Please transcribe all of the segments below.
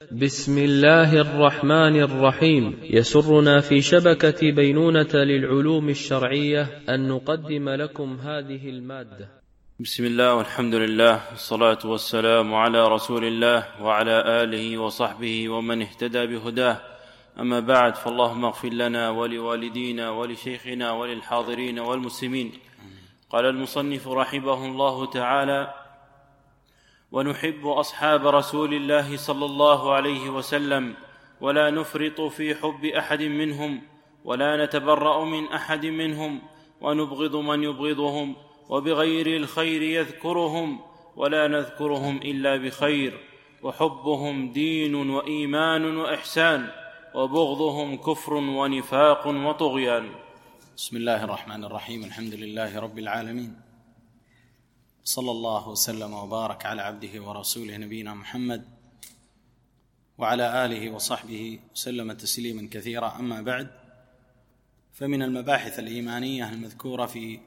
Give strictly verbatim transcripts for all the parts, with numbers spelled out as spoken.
بسم الله الرحمن الرحيم. يسرنا في شبكة بينونة للعلوم الشرعية أن نقدم لكم هذه المادة. بسم الله والحمد لله والصلاة والسلام على رسول الله وعلى آله وصحبه ومن اهتدى بهداه. أما بعد، فاللهم اغفر لنا ولوالدينا ولشيخنا وللحاضرين والمسلمين. قال المصنف رحمه الله تعالى: ونحب أصحاب رسول الله صلى الله عليه وسلم، ولا نفرط في حب أحد منهم، ولا نتبرأ من أحد منهم، ونبغض من يبغضهم، وبغير الخير يذكرهم، ولا نذكرهم إلا بخير، وحبهم دين وإيمان وإحسان، وبغضهم كفر ونفاق وطغيان. بسم الله الرحمن الرحيم. الحمد لله رب العالمين، صلى الله وسلم وبارك على عبده ورسوله نبينا محمد وعلى آله وصحبه وسلم تسليما كثيرا. أما بعد، فمن المباحث الإيمانية المذكورة في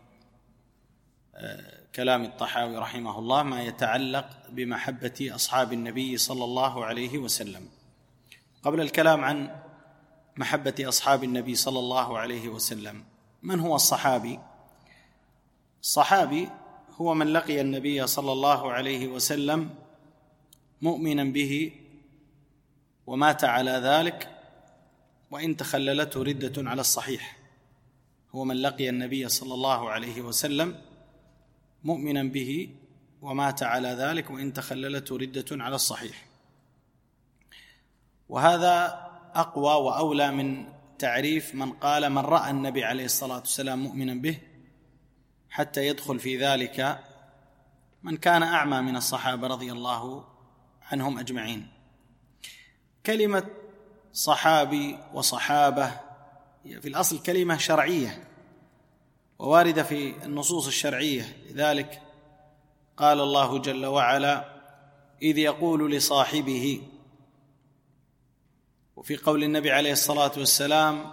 كلام الطحاوي رحمه الله ما يتعلق بمحبة أصحاب النبي صلى الله عليه وسلم. قبل الكلام عن محبة أصحاب النبي صلى الله عليه وسلم، من هو الصحابي؟ الصحابي هو من لقي النبي صلى الله عليه وسلم مؤمنا به ومات على ذلك وإن تخللته ردة على الصحيح. هو من لقي النبي صلى الله عليه وسلم مؤمنا به ومات على ذلك وإن تخللته ردة على الصحيح. وهذا أقوى وأولى من تعريف من قال من رأى النبي عليه الصلاة والسلام مؤمنا به، حتى يدخل في ذلك من كان أعمى من الصحابة رضي الله عنهم أجمعين. كلمة صحابي وصحابة في الأصل كلمة شرعية وواردة في النصوص الشرعية، لذلك قال الله جل وعلا: إذ يقول لصاحبه. وفي قول النبي عليه الصلاة والسلام: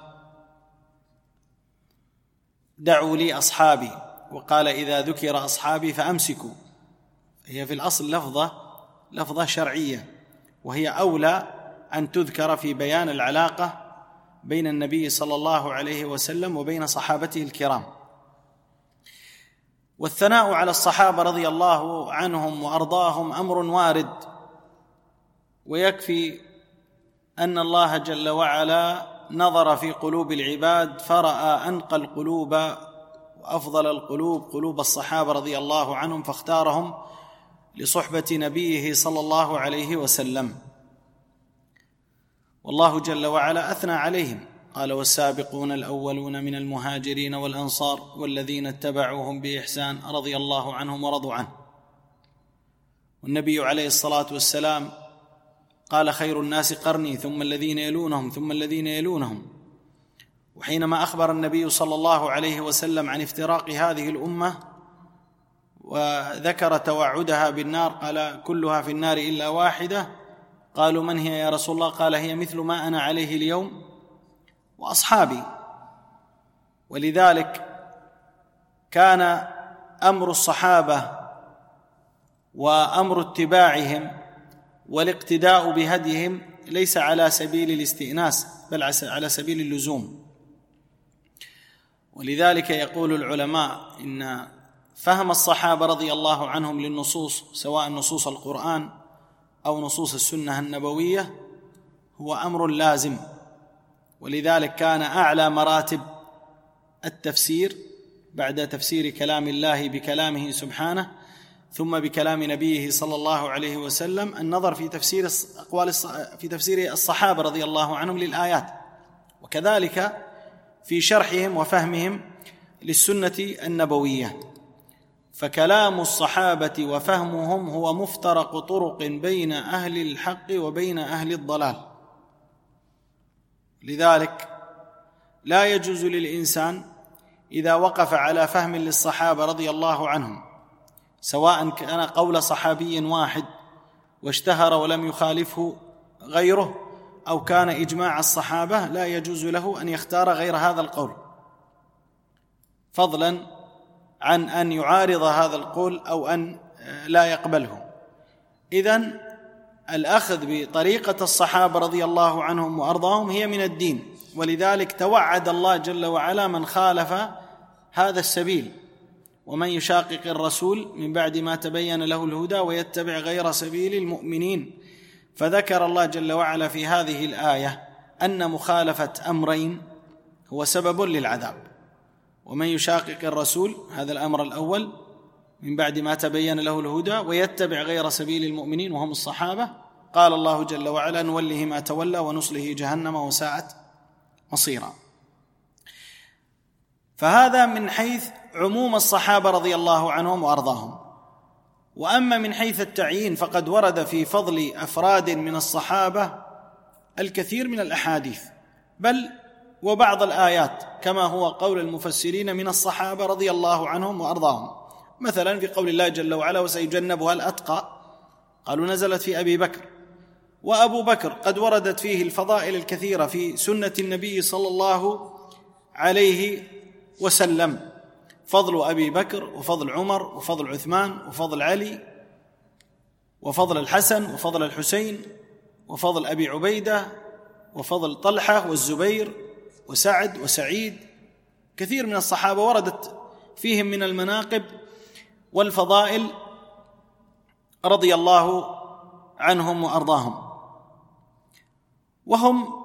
دعوا لي أصحابي، وقال: إذا ذكر أصحابي فأمسكوا. هي في الأصل لفظة لفظة شرعية، وهي أولى أن تذكر في بيان العلاقة بين النبي صلى الله عليه وسلم وبين صحابته الكرام. والثناء على الصحابة رضي الله عنهم وأرضاهم أمر وارد، ويكفي أن الله جل وعلا نظر في قلوب العباد فرأى أنقى القلوب وأفضل القلوب قلوب الصحابة رضي الله عنهم، فاختارهم لصحبة نبيه صلى الله عليه وسلم. والله جل وعلا أثنى عليهم، قال: والسابقون الأولون من المهاجرين والأنصار والذين اتبعوهم بإحسان رضي الله عنهم ورضوا عنه. والنبي عليه الصلاة والسلام قال: خير الناس قرني ثم الذين يلونهم ثم الذين يلونهم. وحينما أخبر النبي صلى الله عليه وسلم عن افتراق هذه الأمة وذكر توعدها بالنار قال: كلها في النار إلا واحدة. قالوا: من هي يا رسول الله؟ قال: هي مثل ما أنا عليه اليوم وأصحابي. ولذلك كان أمر الصحابة وأمر اتباعهم والاقتداء بهديهم ليس على سبيل الاستئناس، بل على سبيل اللزوم. ولذلك يقول العلماء إن فهم الصحابة رضي الله عنهم للنصوص، سواء نصوص القرآن أو نصوص السنة النبوية، هو أمر لازم. ولذلك كان أعلى مراتب التفسير بعد تفسير كلام الله بكلامه سبحانه ثم بكلام نبيه صلى الله عليه وسلم النظر في تفسير أقوال في تفسير الصحابة رضي الله عنهم للآيات، وكذلك في شرحهم وفهمهم للسنة النبوية. فكلام الصحابة وفهمهم هو مفترق طرق بين أهل الحق وبين أهل الضلال. لذلك لا يجوز للإنسان إذا وقف على فهم للصحابة رضي الله عنهم، سواء كان قول صحابي واحد واشتهر ولم يخالفه غيره، أو كان إجماع الصحابة، لا يجوز له أن يختار غير هذا القول، فضلا عن أن يعارض هذا القول أو أن لا يقبله. إذن الأخذ بطريقة الصحابة رضي الله عنهم وأرضاهم هي من الدين، ولذلك توعد الله جل وعلا من خالف هذا السبيل: ومن يشاقق الرسول من بعد ما تبين له الهدى ويتبع غير سبيل المؤمنين. فذكر الله جل وعلا في هذه الآية أن مخالفة أمرين هو سبب للعذاب: ومن يشاقق الرسول، هذا الأمر الأول، من بعد ما تبين له الهدى ويتبع غير سبيل المؤمنين وهم الصحابة، قال الله جل وعلا: نوله ما تولى ونصله جهنم وساءت مصيرا. فهذا من حيث عموم الصحابة رضي الله عنهم وأرضاهم. وأما من حيث التعيين فقد ورد في فضل أفراد من الصحابة الكثير من الأحاديث، بل وبعض الآيات، كما هو قول المفسرين من الصحابة رضي الله عنهم وأرضاهم. مثلا في قول الله جل وعلا: وسيجنبها الأتقى، قالوا نزلت في أبي بكر. وأبو بكر قد وردت فيه الفضائل الكثيرة في سنة النبي صلى الله عليه وسلم: فضل أبي بكر وفضل عمر وفضل عثمان وفضل علي وفضل الحسن وفضل الحسين وفضل أبي عبيدة وفضل طلحة والزبير وسعد وسعيد. كثير من الصحابة وردت فيهم من المناقب والفضائل رضي الله عنهم وأرضاهم، وهم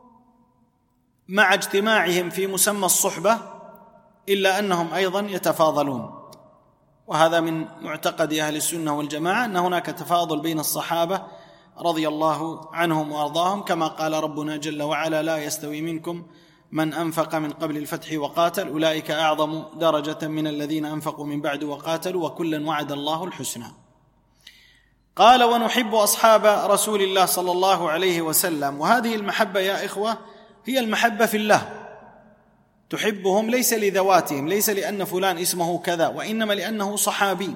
مع اجتماعهم في مسمى الصحبة إلا أنهم أيضا يتفاضلون. وهذا من معتقد أهل السنة والجماعة، أن هناك تفاضل بين الصحابة رضي الله عنهم وأرضاهم، كما قال ربنا جل وعلا: لا يستوي منكم من أنفق من قبل الفتح وقاتل أولئك أعظم درجة من الذين أنفقوا من بعد وقاتلوا وكلا وعد الله الحسنى. قال: ونحب أصحاب رسول الله صلى الله عليه وسلم. وهذه المحبة يا إخوة هي المحبة في الله، تحبهم ليس لذواتهم، ليس لأن فلان اسمه كذا، وإنما لأنه صحابي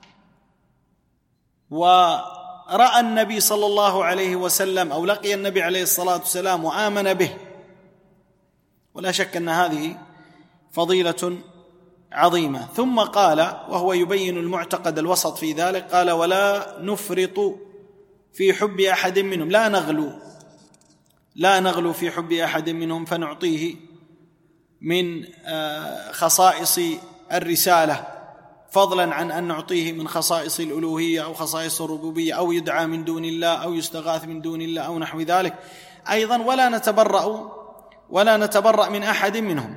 ورأى النبي صلى الله عليه وسلم أو لقي النبي عليه الصلاة والسلام وآمن به. ولا شك أن هذه فضيلة عظيمة. ثم قال، وهو يبين المعتقد الوسط في ذلك، قال: ولا نفرط في حب أحد منهم، لا نغلو لا نغلو في حب أحد منهم فنعطيه من خصائص الرسالة، فضلا عن أن نعطيه من خصائص الألوهية أو خصائص الربوبية، أو يدعى من دون الله أو يستغاث من دون الله أو نحو ذلك. أيضا ولا نتبرأ ولا نتبرأ من أحد منهم.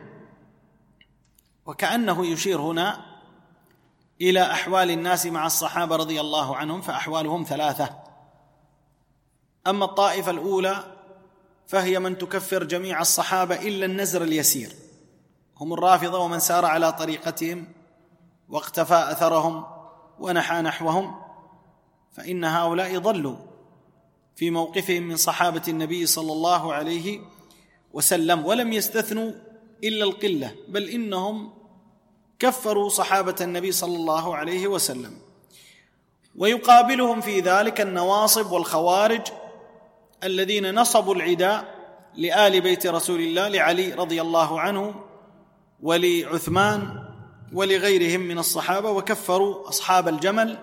وكأنه يشير هنا إلى أحوال الناس مع الصحابة رضي الله عنهم، فأحوالهم ثلاثة. أما الطائفة الأولى فهي من تكفر جميع الصحابة إلا النزر اليسير، هم الرافضة ومن سار على طريقتهم واقتفى أثرهم ونحى نحوهم، فإن هؤلاء ضلوا في موقفهم من صحابة النبي صلى الله عليه وسلم، ولم يستثنوا إلا القلة، بل إنهم كفروا صحابة النبي صلى الله عليه وسلم. ويقابلهم في ذلك النواصب والخوارج الذين نصبوا العداء لآل بيت رسول الله، لعلي رضي الله عنه ولعثمان ولغيرهم من الصحابة، وكفروا أصحاب الجمل،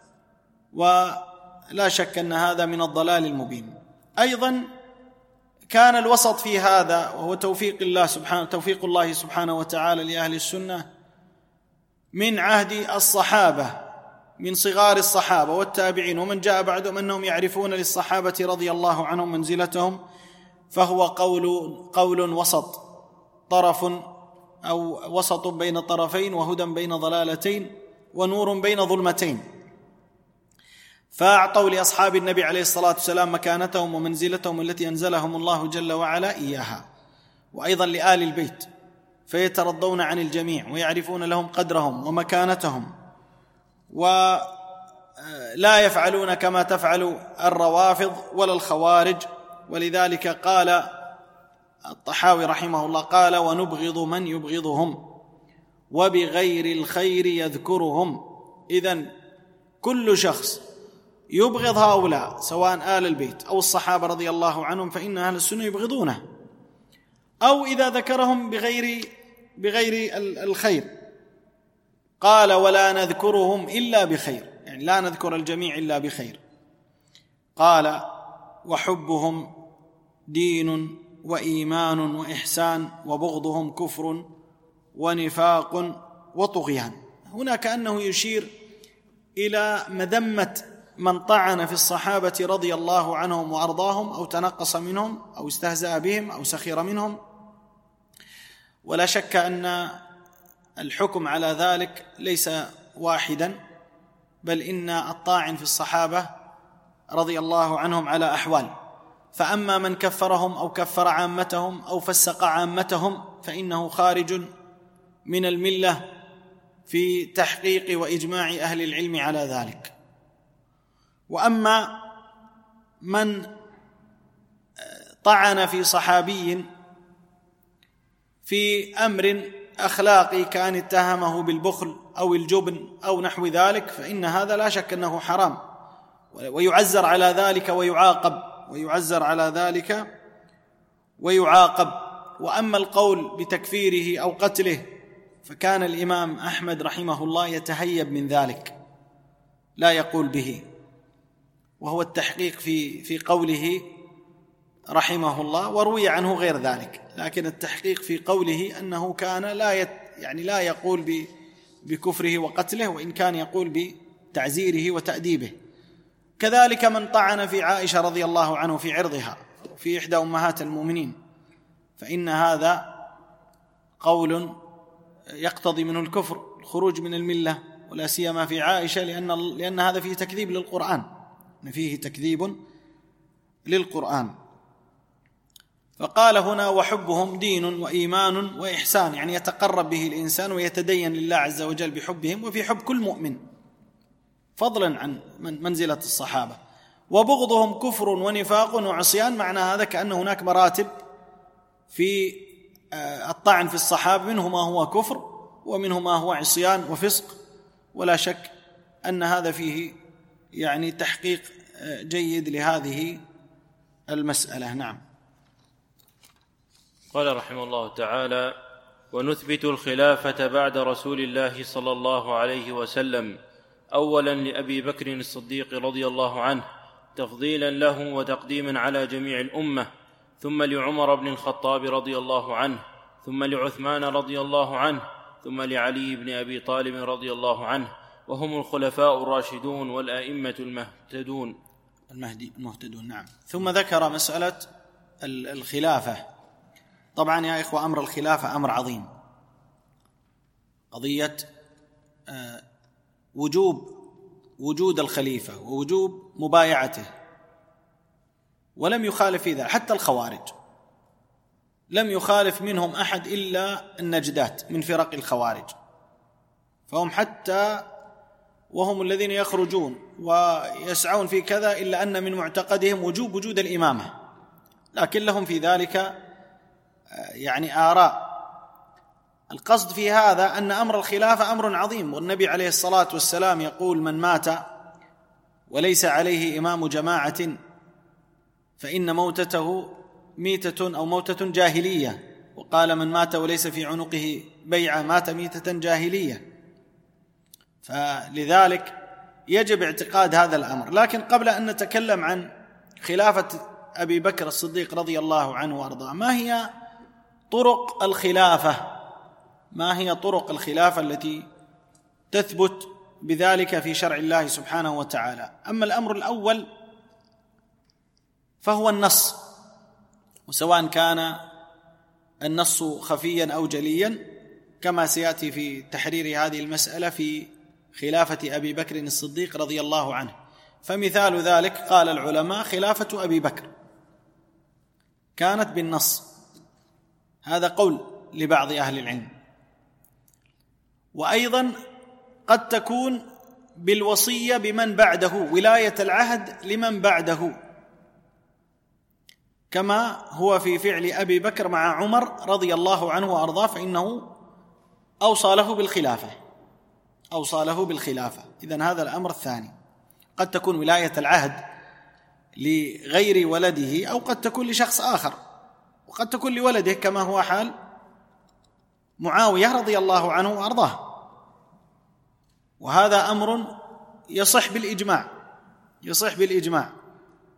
ولا شك أن هذا من الضلال المبين. أيضا كان الوسط في هذا، وهو توفيق الله سبحانه توفيق الله سبحانه وتعالى لأهل السنة من عهد الصحابة، من صغار الصحابة والتابعين ومن جاء بعدهم، أنهم يعرفون للصحابة رضي الله عنهم منزلتهم، فهو قول قول وسط، طرف أو وسط بين طرفين، وهدى بين ضلالتين، ونور بين ظلمتين. فأعطوا لأصحاب النبي عليه الصلاة والسلام مكانتهم ومنزلتهم التي أنزلهم الله جل وعلا إياها، وأيضا لآل البيت، فيترضون عن الجميع ويعرفون لهم قدرهم ومكانتهم، ولا يفعلون كما تفعل الروافض ولا الخوارج. ولذلك قال الطحاوي رحمه الله، قال: ونبغض من يبغضهم وبغير الخير يذكرهم. إذن كل شخص يبغض هؤلاء سواء آل البيت أو الصحابة رضي الله عنهم، فإن أهل السنة يبغضونه، أو إذا ذكرهم بغير بغير الخير. قال: ولا نذكرهم إلا بخير، يعني لا نذكر الجميع إلا بخير. قال: وحبهم دين وإيمان وإحسان وبغضهم كفر ونفاق وطغيان. هنا كأنه يشير إلى مذمة من طعن في الصحابة رضي الله عنهم وأرضاهم أو تنقص منهم أو استهزأ بهم أو سخر منهم. ولا شك أن الحكم على ذلك ليس واحدا، بل إن الطاعن في الصحابة رضي الله عنهم على أحوال، فأما من كفرهم أو كفر عامتهم أو فسق عامتهم فإنه خارج من الملة في تحقيق وإجماع أهل العلم على ذلك. وأما من طعن في صحابي في أمر أخلاقي كان اتهمه بالبخل أو الجبن أو نحو ذلك فإن هذا لا شك أنه حرام، ويعزر على ذلك ويعاقب ويعزر على ذلك ويعاقب. وأما القول بتكفيره أو قتله فكان الإمام أحمد رحمه الله يتهيب من ذلك، لا يقول به، وهو التحقيق في في قوله رحمه الله، وروي عنه غير ذلك، لكن التحقيق في قوله أنه كان لا يت يعني لا يقول بكفره وقتله، وإن كان يقول بتعزيره وتأديبه. كذلك من طعن في عائشة رضي الله عنه في عرضها في إحدى أمهات المؤمنين فإن هذا قول يقتضي منه الكفر، الخروج من الملة، ولا سيما في عائشة، لأن لأن هذا فيه تكذيب للقرآن، فيه تكذيب للقرآن. فقال هنا: وحبهم دين وإيمان وإحسان، يعني يتقرب به الإنسان ويتدين لله عز وجل بحبهم، وفي حب كل مؤمن فضلا عن منزلة الصحابة. وبغضهم كفر ونفاق وعصيان، معنى هذا كأن هناك مراتب في الطعن في الصحابة، منه ما هو كفر ومنه ما هو عصيان وفسق، ولا شك أن هذا فيه يعني تحقيق جيد لهذه المسألة. نعم. قال رحمه الله تعالى: ونثبت الخلافة بعد رسول الله صلى الله عليه وسلم أولا لأبي بكر الصديق رضي الله عنه تفضيلا له وتقديما على جميع الأمة، ثم لعمر بن الخطاب رضي الله عنه، ثم لعثمان رضي الله عنه، ثم لعلي بن أبي طالب رضي الله عنه، وهم الخلفاء الراشدون والأئمة المهتدون المهدي المهتدون. نعم. ثم ذكر مسألة الخلافة. طبعا يا إخوة، أمر الخلافة أمر عظيم، قضية وجوب وجود الخليفة ووجوب مبايعته، ولم يخالف في ذلك حتى الخوارج، لم يخالف منهم أحد إلا النجدات من فرق الخوارج، فهم حتى وهم الذين يخرجون ويسعون في كذا إلا أن من معتقدهم وجوب وجود الإمامة، لكن لهم في ذلك يعني آراء. القصد في هذا أن أمر الخلافة أمر عظيم، والنبي عليه الصلاة والسلام يقول: من مات وليس عليه إمام جماعة فإن موتته ميتة أو موتة جاهلية، وقال: من مات وليس في عنقه بيعة مات ميتة جاهلية. فلذلك يجب اعتقاد هذا الأمر. لكن قبل أن نتكلم عن خلافة أبي بكر الصديق رضي الله عنه وأرضاه، ما هي طرق الخلافة؟ ما هي طرق الخلافة التي تثبت بذلك في شرع الله سبحانه وتعالى؟ أما الأمر الأول فهو النص، وسواء كان النص خفيا أو جليا، كما سيأتي في تحرير هذه المسألة في خلافة أبي بكر الصديق رضي الله عنه. فمثال ذلك قال العلماء: خلافة أبي بكر كانت بالنص، هذا قول لبعض أهل العلم. وأيضا قد تكون بالوصية بمن بعده، ولاية العهد لمن بعده، كما هو في فعل أبي بكر مع عمر رضي الله عنه وأرضاه، فإنه أوصى له بالخلافة أوصى له بالخلافة إذن هذا الأمر الثاني. قد تكون ولاية العهد لغير ولده، أو قد تكون لشخص آخر، وقد تكون لولده، كما هو حال معاوية رضي الله عنه وأرضاه. وهذا أمر يصح بالإجماع يصح بالإجماع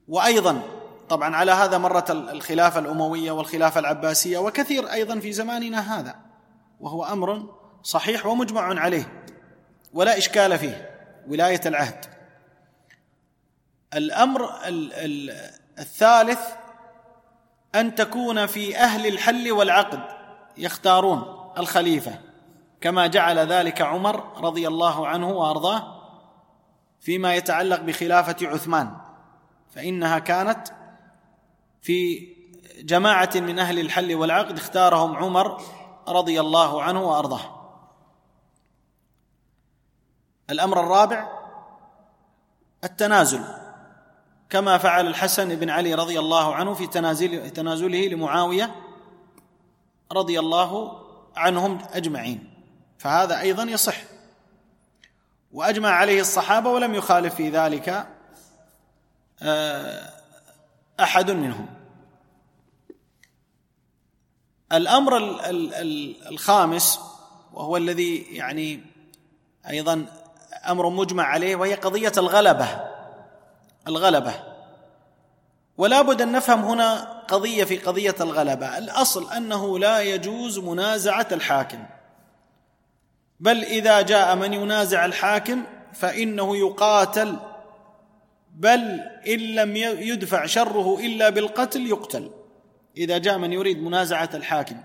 وأيضا طبعا على هذا مرت الخلافة الأموية والخلافة العباسية وكثير أيضا في زماننا هذا، وهو أمر صحيح ومجمع عليه ولا إشكال فيه، ولاية العهد. الأمر الثالث أن تكون في أهل الحل والعقد يختارون الخليفة، كما جعل ذلك عمر رضي الله عنه وأرضاه فيما يتعلق بخلافة عثمان، فإنها كانت في جماعة من أهل الحل والعقد اختارهم عمر رضي الله عنه وأرضاه. الأمر الرابع التنازل، كما فعل الحسن بن علي رضي الله عنه في تنازل تنازله لمعاوية رضي الله عنهم أجمعين، فهذا أيضا يصح، وأجمع عليه الصحابة ولم يخالف في ذلك أحد منهم. الأمر الخامس وهو الذي يعني أيضا أمر مجمع عليه، وهي قضية الغلبة الغلبة ولا بد أن نفهم هنا قضية في قضية الغلبة. الأصل أنه لا يجوز منازعة الحاكم، بل إذا جاء من ينازع الحاكم فإنه يقاتل، بل إن لم يدفع شره إلا بالقتل يقتل إذا جاء من يريد منازعة الحاكم.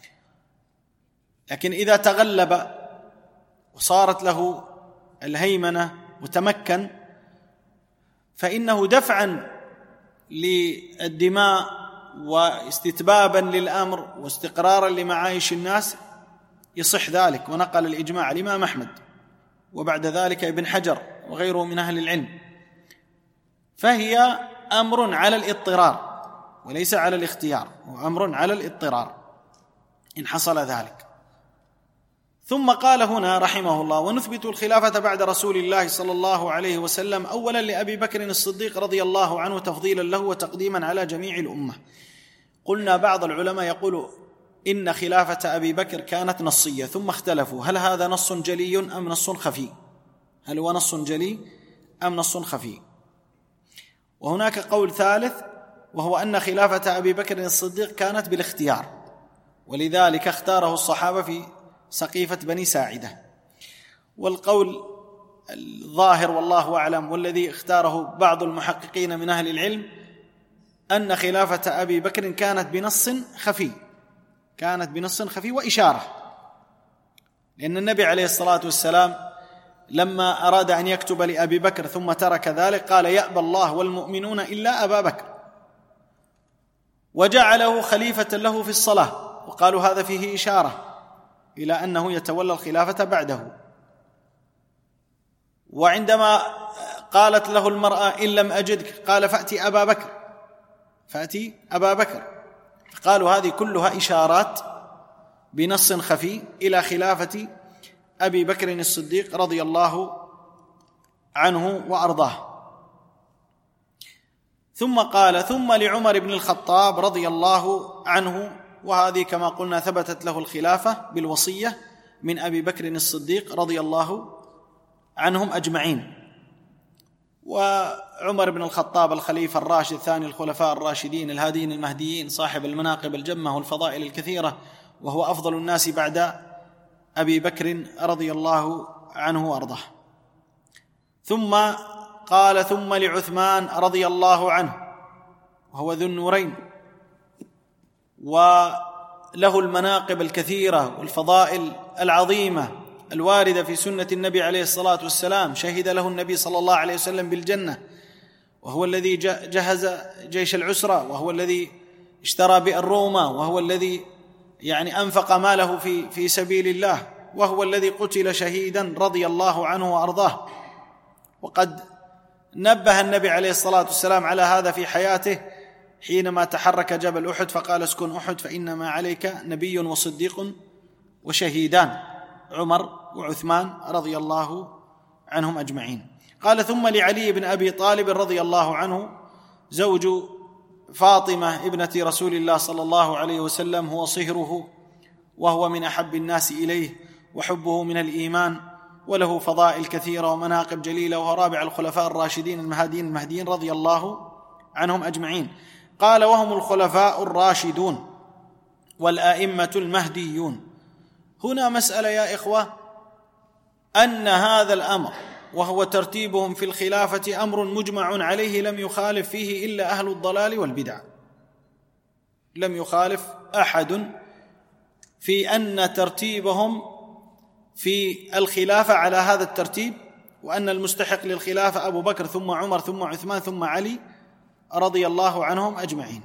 لكن إذا تغلب وصارت له الهيمنة وتمكن فإنه دفعا للدماء واستتبابا للأمر واستقرارا لمعايش الناس يصح ذلك. ونقل الإجماع الإمام أحمد وبعد ذلك ابن حجر وغيره من أهل العلم، فهي أمر على الاضطرار وليس على الاختيار، وأمر على الاضطرار إن حصل ذلك. ثم قال هنا رحمه الله: ونثبت الخلافة بعد رسول الله صلى الله عليه وسلم أولا لأبي بكر الصديق رضي الله عنه تفضيلا له وتقديما على جميع الأمة. قلنا بعض العلماء يقول إن خلافة أبي بكر كانت نصية، ثم اختلفوا هل هذا نص جلي أم نص خفي، هل هو نص جلي أم نص خفي. وهناك قول ثالث وهو أن خلافة أبي بكر الصديق كانت بالاختيار، ولذلك اختاره الصحابة في سقيفة بني ساعدة. والقول الظاهر والله أعلم والذي اختاره بعض المحققين من أهل العلم أن خلافة أبي بكر كانت بنص خفي، كانت بنص خفي وإشارة، لأن النبي عليه الصلاة والسلام لما أراد أن يكتب لأبي بكر ثم ترك ذلك قال: يأبى الله والمؤمنون إلا أبا بكر، وجعله خليفة له في الصلاة، وقالوا هذا فيه إشارة إلى أنه يتولى الخلافة بعده. وعندما قالت له المرأة: إن لم أجدك، قال: فأتي أبا بكر، فأتي أبا بكر. قالوا هذه كلها إشارات بنص خفي إلى خلافة أبي بكر الصديق رضي الله عنه وأرضاه. ثم قال: ثم لعمر بن الخطاب رضي الله عنه، وهذه كما قلنا ثبتت له الخلافة بالوصية من أبي بكر الصديق رضي الله عنهم أجمعين. وعمر بن الخطاب الخليفة الراشد ثاني الخلفاء الراشدين الهادين المهديين، صاحب المناقب الجمة والفضائل الكثيرة، وهو أفضل الناس بعد أبي بكر رضي الله عنه وأرضاه. ثم قال: ثم لعثمان رضي الله عنه، وهو ذو النورين وله المناقب الكثيرة والفضائل العظيمة الواردة في سنة النبي عليه الصلاة والسلام، شهد له النبي صلى الله عليه وسلم بالجنة، وهو الذي جهز جيش العسرة، وهو الذي اشترى بئر روما، وهو الذي يعني أنفق ماله في في سبيل الله، وهو الذي قتل شهيدا رضي الله عنه وأرضاه. وقد نبه النبي عليه الصلاة والسلام على هذا في حياته حينما تحرك جبل أحد فقال: اسكن أحد فإنما عليك نبي وصديق وشهيدان، عمر وعثمان رضي الله عنهم أجمعين. قال: ثم لعلي بن أبي طالب رضي الله عنه زوج فاطمة ابنة رسول الله صلى الله عليه وسلم، هو صهره وهو من أحب الناس إليه، وحبه من الإيمان، وله فضائل كثيرة ومناقب جليلة، وهو رابع الخلفاء الراشدين المهديين المهديين رضي الله عنهم أجمعين. قال: وهم الخلفاء الراشدون والآئمة المهديون. هنا مسألة يا إخوة، أن هذا الأمر وهو ترتيبهم في الخلافة أمر مجمع عليه، لم يخالف فيه إلا أهل الضلال والبدع، لم يخالف أحد في أن ترتيبهم في الخلافة على هذا الترتيب، وأن المستحق للخلافة أبو بكر ثم عمر ثم عثمان ثم علي رضي الله عنهم أجمعين.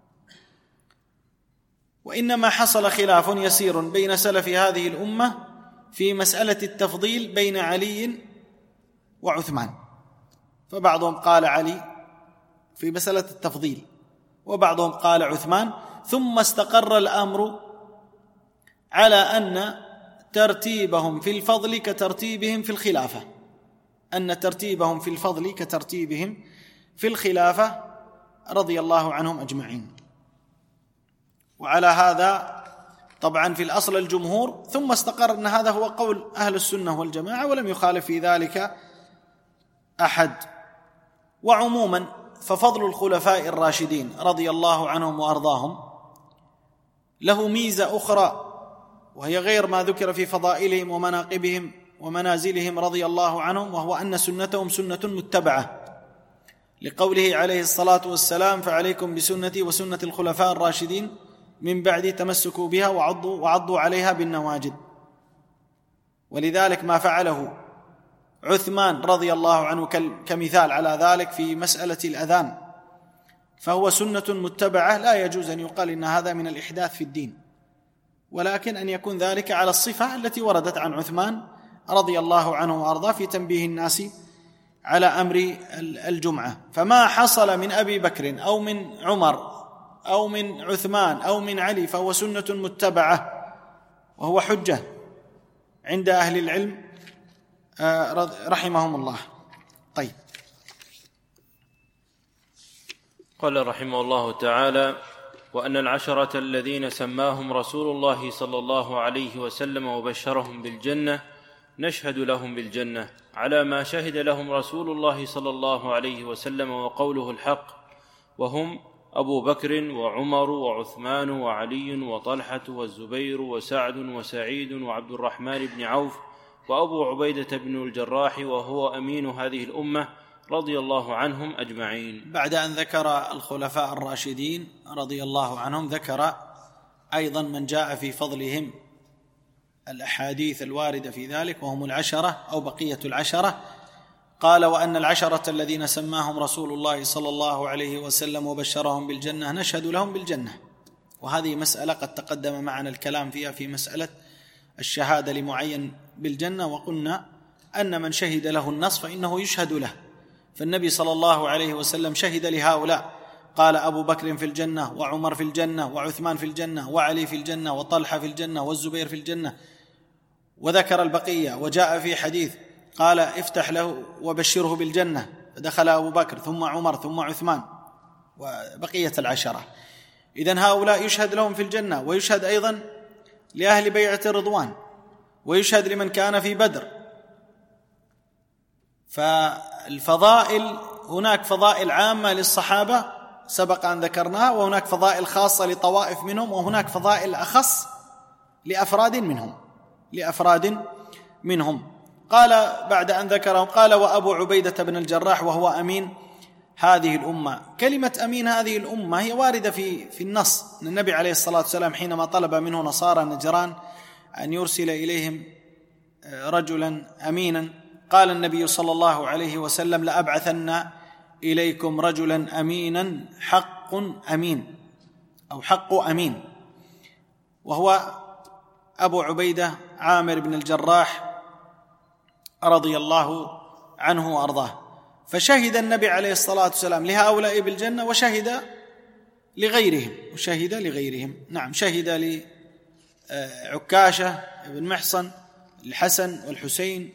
وإنما حصل خلاف يسير بين سلف هذه الأمة في مسألة التفضيل بين علي وعثمان، فبعضهم قال علي في مسألة التفضيل وبعضهم قال عثمان، ثم استقر الأمر على أن ترتيبهم في الفضل كترتيبهم في الخلافة، أن ترتيبهم في الفضل كترتيبهم في الخلافة رضي الله عنهم أجمعين. وعلى هذا طبعا في الأصل الجمهور، ثم استقر أن هذا هو قول أهل السنة والجماعة، ولم يخالف في ذلك أحد. وعموما ففضل الخلفاء الراشدين رضي الله عنهم وأرضاهم له ميزة أخرى، وهي غير ما ذكر في فضائلهم ومناقبهم ومنازلهم رضي الله عنهم، وهو أن سنتهم سنة متبعة، لقوله عليه الصلاة والسلام: فعليكم بسنتي وسنة الخلفاء الراشدين من بعد تمسكوا بها وعضوا, وعضوا عليها بالنواجذ. ولذلك ما فعله عثمان رضي الله عنه كمثال على ذلك في مسألة الأذان، فهو سنة متبعة، لا يجوز أن يقال إن هذا من الإحداث في الدين، ولكن أن يكون ذلك على الصفة التي وردت عن عثمان رضي الله عنه وأرضاه في تنبيه الناس على أمر الجمعة. فما حصل من أبي بكر أو من عمر أو من عثمان أو من علي فهو سنة متبعة، وهو حجة عند أهل العلم رحمهم الله. طيب، قال رحمه الله تعالى: وأن العشرة الذين سماهم رسول الله صلى الله عليه وسلم وبشرهم بالجنة نشهد لهم بالجنة على ما شهد لهم رسول الله صلى الله عليه وسلم وقوله الحق، وهم أبو بكر وعمر وعثمان وعلي وطلحة والزبير وسعد وسعيد وعبد الرحمن بن عوف وأبو عبيدة بن الجراح وهو أمين هذه الأمة رضي الله عنهم أجمعين. بعد أن ذكر الخلفاء الراشدين رضي الله عنهم، ذكر أيضا من جاء في فضلهم الأحاديث الواردة في ذلك، وهم العشرة أو بقية العشرة. قال: وأن العشرة الذين سماهم رسول الله صلى الله عليه وسلم وبشرهم بالجنة نشهد لهم بالجنة. وهذه مسألة قد تقدم معنا الكلام فيها في مسألة الشهادة لمعين بالجنة، وقلنا أن من شهد له النص فإنه يشهد له، فالنبي صلى الله عليه وسلم شهد لهؤلاء، قال: أبو بكر في الجنة وعمر في الجنة وعثمان في الجنة وعلي في الجنة وطلحة في الجنة والزبير في الجنة، وذكر البقية. وجاء في حديث قال: افتح له وبشره بالجنة، فدخل أبو بكر ثم عمر ثم عثمان وبقية العشرة. إذن هؤلاء يشهد لهم في الجنة، ويشهد أيضا لأهل بيعة الرضوان، ويشهد لمن كان في بدر. فالفضائل هناك فضائل عامة للصحابة سبق أن ذكرناها، وهناك فضائل خاصة لطوائف منهم، وهناك فضائل أخص لأفراد منهم لأفراد منهم قال بعد أن ذكرهم: قال: وأبو عبيدة بن الجراح وهو أمين هذه الأمة. كلمة أمين هذه الأمة هي واردة في في النص، أن النبي عليه الصلاة والسلام حينما طلب منه نصارى نجران أن يرسل إليهم رجلا أمينا، قال النبي صلى الله عليه وسلم: لأبعثن إليكم رجلا أمينا حق أمين أو حق أمين، وهو أبو عبيدة عامر بن الجراح رضي الله عنه وأرضاه. فشهد النبي عليه الصلاة والسلام لهؤلاء بالجنة، وشهد لغيرهم وشهد لغيرهم نعم، شهد لعكاشة بن محصن، الحسن والحسين،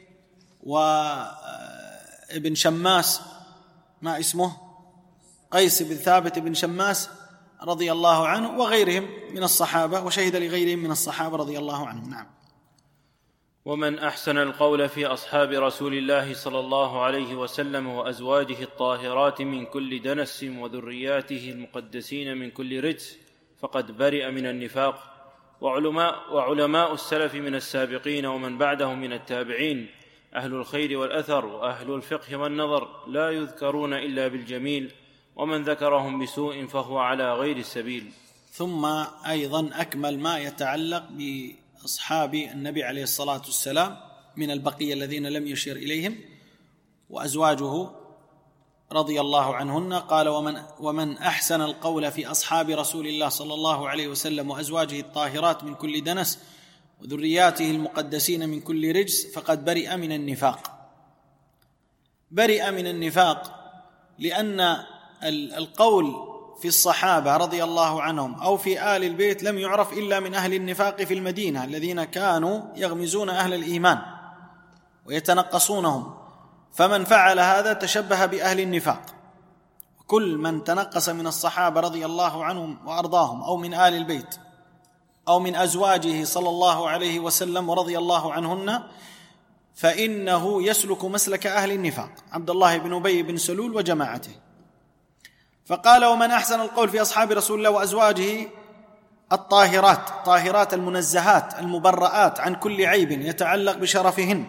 وابن شماس ما اسمه قيس بن ثابت بن شماس رضي الله عنه، وغيرهم من الصحابة، وشهد لغيرهم من الصحابة رضي الله عنهم. نعم. ومن أحسن القول في أصحاب رسول الله صلى الله عليه وسلم وأزواجه الطاهرات من كل دنس وذرياته المقدسين من كل رجس فقد برئ من النفاق. وعلماء, وعلماء السلف من السابقين ومن بعدهم من التابعين أهل الخير والأثر وأهل الفقه والنظر لا يذكرون إلا بالجميل، ومن ذكرهم بسوء فهو على غير السبيل. ثم أيضا أكمل ما يتعلق بأصحاب النبي عليه الصلاة والسلام من البقية الذين لم يشير إليهم وأزواجه رضي الله عنهن. قال ومن, ومن أحسن القول في أصحاب رسول الله صلى الله عليه وسلم وأزواجه الطاهرات من كل دنس وذرياته المقدسين من كل رجس فقد برئ من النفاق. برئ من النفاق لأن القول في الصحابة رضي الله عنهم أو في آل البيت لم يعرف إلا من أهل النفاق في المدينة الذين كانوا يغمزون أهل الإيمان ويتنقصونهم، فمن فعل هذا تشبه بأهل النفاق. كل من تنقص من الصحابة رضي الله عنهم وأرضاهم أو من آل البيت أو من أزواجه صلى الله عليه وسلم ورضي الله عنهن فإنه يسلك مسلك أهل النفاق، عبد الله بن أبي بن سلول وجماعته. فقال ومن أحسن القول في أصحاب رسول الله وأزواجه الطاهرات، طاهرات المنزهات المبرآت عن كل عيب يتعلق بشرفهن.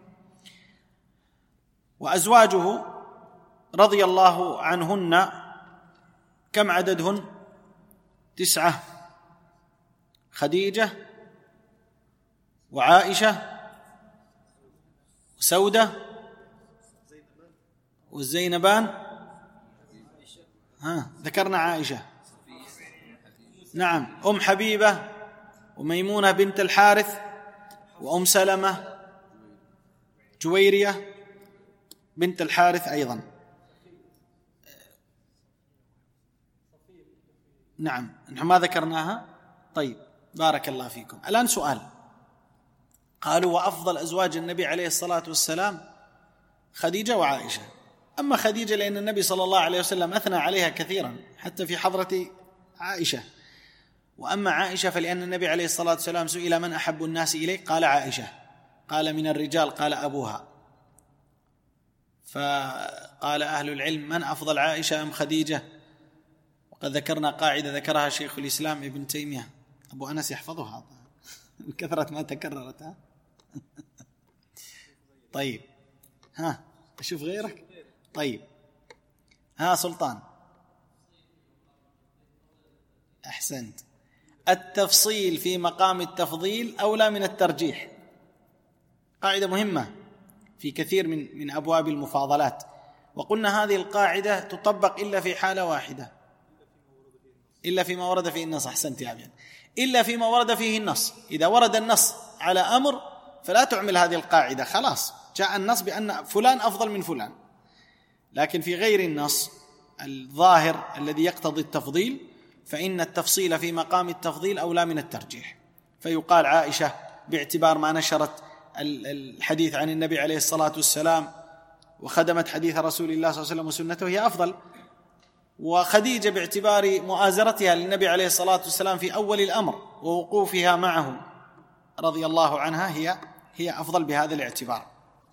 وأزواجه رضي الله عنهن كم عددهن؟ تسعة: خديجة وعائشة وسودة والزينبان. ها ذكرنا عائشة، نعم، أم حبيبة وميمونة بنت الحارث وأم سلمة جويرية بنت الحارث أيضا. نعم، نحن ما ذكرناها. طيب بارك الله فيكم. الآن سؤال، قالوا وأفضل أزواج النبي عليه الصلاة والسلام خديجة وعائشة. أما خديجة لأن النبي صلى الله عليه وسلم أثنى عليها كثيرا حتى في حضرة عائشة، وأما عائشة فلأن النبي عليه الصلاة والسلام سئل من أحب الناس إليك قال عائشة، قال من الرجال قال أبوها. فقال أهل العلم من أفضل عائشة أم خديجة؟ وقد ذكرنا قاعدة ذكرها شيخ الإسلام ابن تيمية، أبو أنس يحفظها كثرة ما تكررت. ها طيب ها أشوف غيرك. طيب ها سلطان، أحسنت. التفصيل في مقام التفضيل أولى من الترجيح، قاعدة مهمة في كثير من من أبواب المفاضلات. وقلنا هذه القاعدة تطبق إلا في حالة واحدة، إلا فيما ورد فيه النص. أحسنت يا عبد، إلا فيما ورد فيه النص. إذا ورد النص على أمر فلا تعمل هذه القاعدة، خلاص جاء النص بأن فلان أفضل من فلان. لكن في غير النص الظاهر الذي يقتضي التفضيل فإن التفصيل في مقام التفضيل أولى من الترجيح. فيقال عائشة باعتبار ما نشرت الحديث عن النبي عليه الصلاة والسلام وخدمت حديث رسول الله صلى الله عليه وسلم وسنته هي أفضل، وخديجة باعتبار مؤازرتها للنبي عليه الصلاة والسلام في أول الأمر ووقوفها معه رضي الله عنها هي هي أفضل بهذا الاعتبار.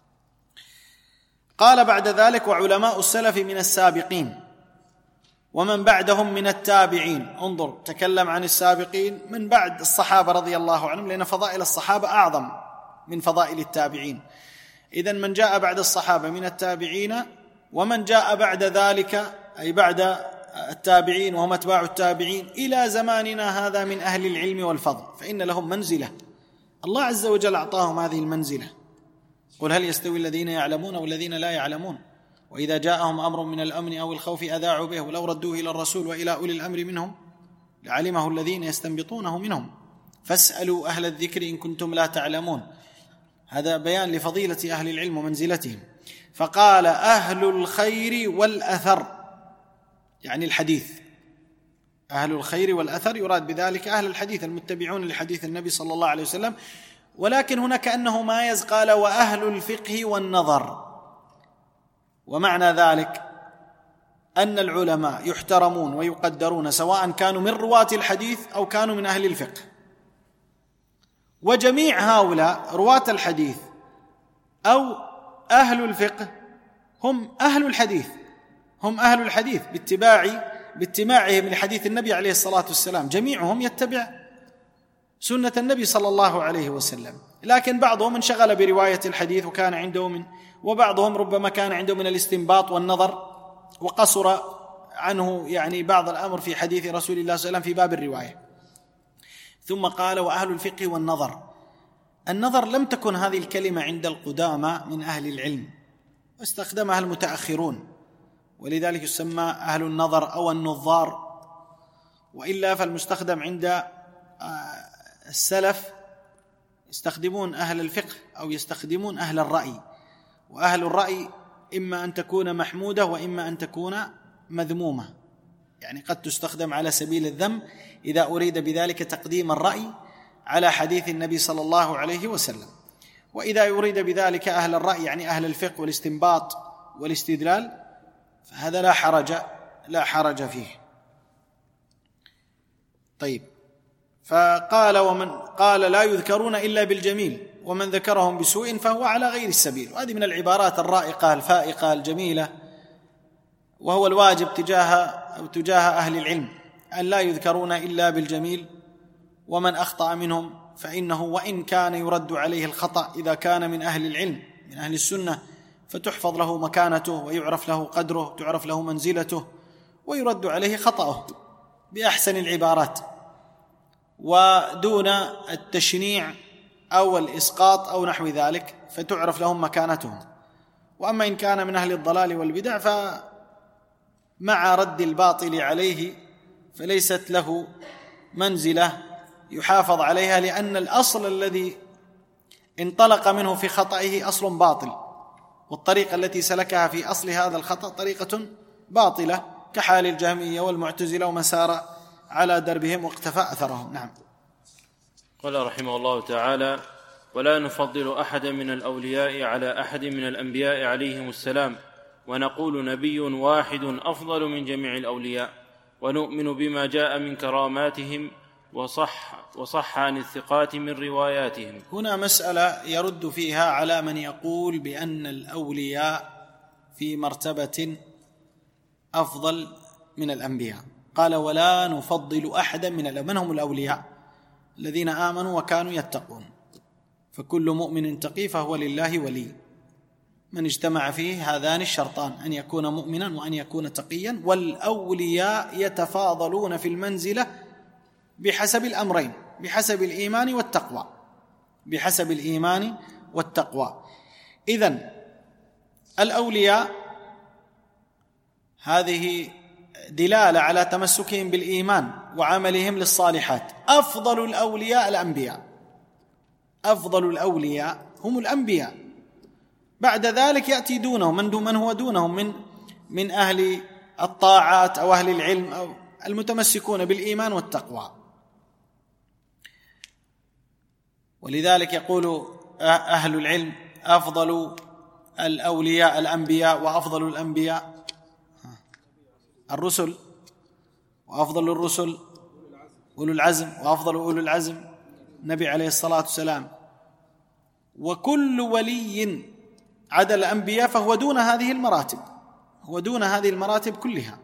قال بعد ذلك وعلماء السلف من السابقين ومن بعدهم من التابعين. انظر، تكلم عن السابقين من بعد الصحابة رضي الله عنهم، لأن فضائل الصحابة أعظم من فضائل التابعين. إذن من جاء بعد الصحابة من التابعين ومن جاء بعد ذلك أي بعد التابعين وهم أتباع التابعين إلى زماننا هذا من أهل العلم والفضل، فإن لهم منزلة الله عز وجل أعطاهم هذه المنزلة. قل هل يستوي الذين يعلمون والذين لا يعلمون وإذا جاءهم أمر من الأمن أو الخوف أذاعوا به ولو ردوه إلى الرسول وإلى أولي الأمر منهم لعلمه الذين يستنبطونه منهم فاسألوا أهل الذكر إن كنتم لا تعلمون. هذا بيان لفضيلة أهل العلم ومنزلتهم. فقال أهل الخير والأثر، يعني الحديث، أهل الخير والأثر يراد بذلك أهل الحديث المتبعون لحديث النبي صلى الله عليه وسلم. ولكن هنا كأنه مايز، قال وأهل الفقه والنظر. ومعنى ذلك أن العلماء يحترمون ويقدرون سواء كانوا من رواة الحديث أو كانوا من أهل الفقه. وجميع هؤلاء رواة الحديث أو أهل الفقه هم أهل الحديث، هم أهل الحديث باتباع باتباعهم لحديث النبي عليه الصلاة والسلام، جميعهم يتبع سنة النبي صلى الله عليه وسلم. لكن بعضهم انشغل برواية الحديث وكان عنده من، وبعضهم ربما كان عنده من الاستنباط والنظر وقصر عنه يعني بعض الأمر في حديث رسول الله صلى الله عليه وسلم في باب الرواية. ثم قال وأهل الفقه والنظر. النظر لم تكن هذه الكلمة عند القدامى من أهل العلم، واستخدمها المتأخرون، ولذلك يسمى أهل النظر أو النظار، وإلا فالمستخدم عند السلف يستخدمون أهل الفقه أو يستخدمون أهل الرأي، وأهل الرأي إما أن تكون محمودة وإما أن تكون مذمومة، يعني قد تستخدم على سبيل الذم إذا أريد بذلك تقديم الرأي على حديث النبي صلى الله عليه وسلم، وإذا يريد بذلك أهل الرأي يعني أهل الفقه والاستنباط والاستدلال فهذا لا حرج لا حرج فيه. طيب، فقال ومن قال لا يذكرون إلا بالجميل ومن ذكرهم بسوء فهو على غير السبيل. وهذه من العبارات الرائقة الفائقة الجميلة، وهو الواجب تجاه أو تجاه أهل العلم أن لا يذكرون إلا بالجميل، ومن أخطأ منهم فإنه وإن كان يرد عليه الخطأ إذا كان من أهل العلم من أهل السنة فتحفظ له مكانته ويعرف له قدره، تعرف له منزلته، ويرد عليه خطأه بأحسن العبارات ودون التشنيع أو الإسقاط أو نحو ذلك، فتعرف لهم مكانتهم. وأما إن كان من أهل الضلال والبدع فمع رد الباطل عليه فليست له منزلة يحافظ عليها، لأن الأصل الذي انطلق منه في خطئه أصل باطل، والطريقة التي سلكها في أصل هذا الخطأ طريقة باطلة كحال الجهمية والمعتزلة ومن سار على دربهم واقتفى أثرهم. نعم. قال رحمه الله تعالى ولا نفضل أحدا من الأولياء على أحد من الأنبياء عليهم السلام، ونقول نبي واحد أفضل من جميع الأولياء، ونؤمن بما جاء من كراماتهم وصح, وصح عن الثقات من رواياتهم. هنا مسألة يرد فيها على من يقول بأن الأولياء في مرتبة أفضل من الأنبياء. قال ولا نفضل أحدا من الأولياء. من هم الأولياء؟ الذين آمنوا وكانوا يتقون، فكل مؤمن تقي فهو لله ولي، من اجتمع فيه هذان الشرطان أن يكون مؤمنا وأن يكون تقيا. والأولياء يتفاضلون في المنزلة بحسب الأمرين، بحسب الإيمان والتقوى، بحسب الإيمان والتقوى. إذن الأولياء هذه دلالة على تمسكهم بالإيمان وعملهم للصالحات. أفضل الأولياء الأنبياء، أفضل الأولياء هم الأنبياء، بعد ذلك يأتي دونهم من, دون من هو دونهم من, من أهل الطاعات أو أهل العلم أو المتمسكون بالإيمان والتقوى. ولذلك يقول أهل العلم أفضل الأولياء الأنبياء، وأفضل الأنبياء الرسل، وأفضل الرسل أولو العزم، وأفضل أولو العزم النبي عليه الصلاة والسلام. وكل ولي عدا الأنبياء فهو دون هذه المراتب، هو دون هذه المراتب كلها.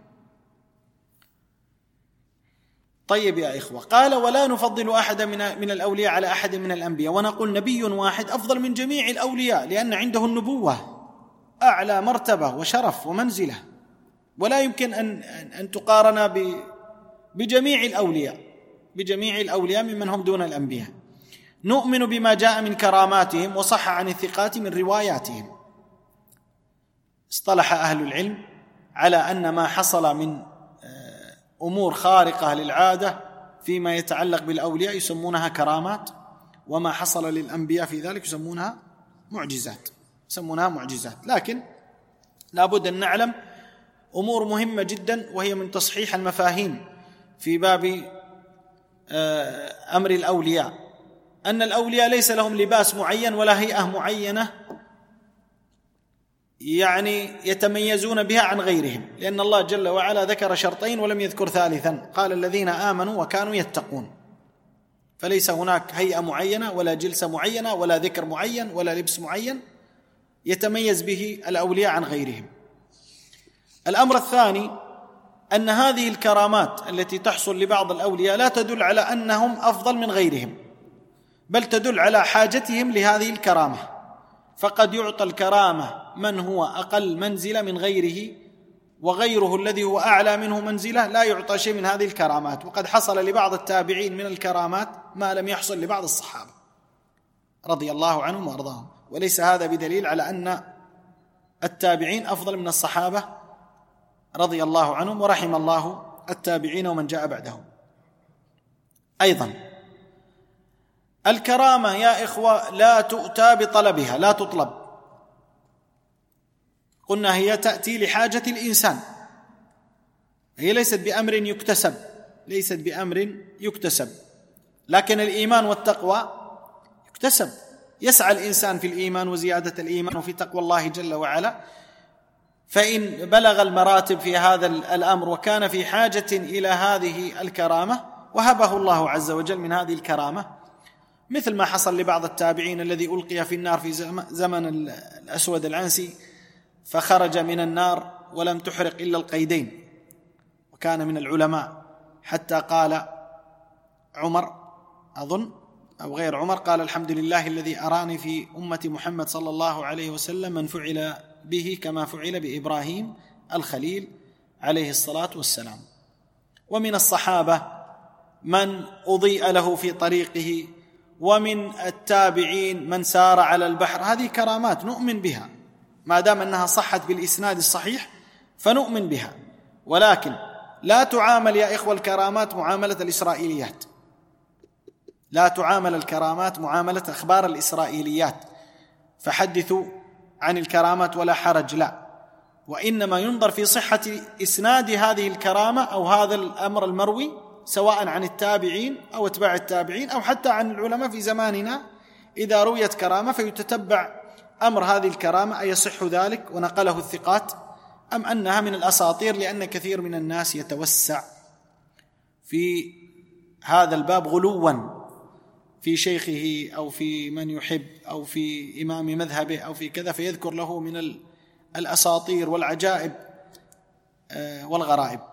طيب يا إخوة، قال ولا نفضل أحد من من الأولياء على أحد من الأنبياء، ونقول نبي واحد أفضل من جميع الأولياء، لأن عنده النبوة أعلى مرتبة وشرف ومنزلة، ولا يمكن أن أن تقارن بجميع الأولياء بجميع الأولياء ممن هم دون الأنبياء. نؤمن بما جاء من كراماتهم وصح عن الثقات من رواياتهم. اصطلح أهل العلم على أن ما حصل من أمور خارقة للعادة فيما يتعلق بالأولياء يسمونها كرامات، وما حصل للأنبياء في ذلك يسمونها معجزات يسمونها معجزات. لكن لابد أن نعلم أمور مهمة جدا، وهي من تصحيح المفاهيم في باب أمر الأولياء، أن الأولياء ليس لهم لباس معين ولا هيئة معينة يعني يتميزون بها عن غيرهم، لأن الله جل وعلا ذكر شرطين ولم يذكر ثالثا، قال الذين آمنوا وكانوا يتقون. فليس هناك هيئة معينة ولا جلسة معينة ولا ذكر معين ولا لبس معين يتميز به الأولياء عن غيرهم. الأمر الثاني أن هذه الكرامات التي تحصل لبعض الأولياء لا تدل على أنهم أفضل من غيرهم، بل تدل على حاجتهم لهذه الكرامة، فقد يعطى الكرامة من هو أقل منزلة من غيره، وغيره الذي هو أعلى منه منزلة لا يعطى شيء من هذه الكرامات. وقد حصل لبعض التابعين من الكرامات ما لم يحصل لبعض الصحابة رضي الله عنهم وأرضاهم، وليس هذا بدليل على أن التابعين أفضل من الصحابة رضي الله عنهم ورحم الله التابعين ومن جاء بعدهم. أيضا الكرامة يا إخوة لا تؤتى بطلبها، لا تطلب، قلنا هي تأتي لحاجة الإنسان، هي ليست بأمر يكتسب، ليست بأمر يكتسب. لكن الإيمان والتقوى يكتسب، يسعى الإنسان في الإيمان وزيادة الإيمان وفي تقوى الله جل وعلا، فإن بلغ المراتب في هذا الأمر وكان في حاجة إلى هذه الكرامة وهبه الله عز وجل من هذه الكرامة، مثل ما حصل لبعض التابعين الذي ألقي في النار في زمن الأسود العنسي فخرج من النار ولم تحرق إلا القيدين، وكان من العلماء، حتى قال عمر أظن أو غير عمر، قال الحمد لله الذي أراني في أمة محمد صلى الله عليه وسلم من فعل به كما فعل بإبراهيم الخليل عليه الصلاة والسلام. ومن الصحابة من أضيء له في طريقه، ومن التابعين من سار على البحر. هذه كرامات نؤمن بها ما دام أنها صحت بالإسناد الصحيح فنؤمن بها، ولكن لا تعامل يا إخوة الكرامات معاملة الإسرائيليات، لا تعامل الكرامات معاملة أخبار الإسرائيليات فحدثوا عن الكرامات ولا حرج، لا، وإنما ينظر في صحة إسناد هذه الكرامة أو هذا الأمر المروي، سواء عن التابعين أو اتباع التابعين أو حتى عن العلماء في زماننا. إذا رويت كرامة فيتتبع أمر هذه الكرامة أيصح ذلك ونقله الثقات أم أنها من الأساطير، لأن كثير من الناس يتوسع في هذا الباب غلوا في شيخه أو في من يحب أو في إمام مذهبه أو في كذا، فيذكر له من الأساطير والعجائب والغرائب.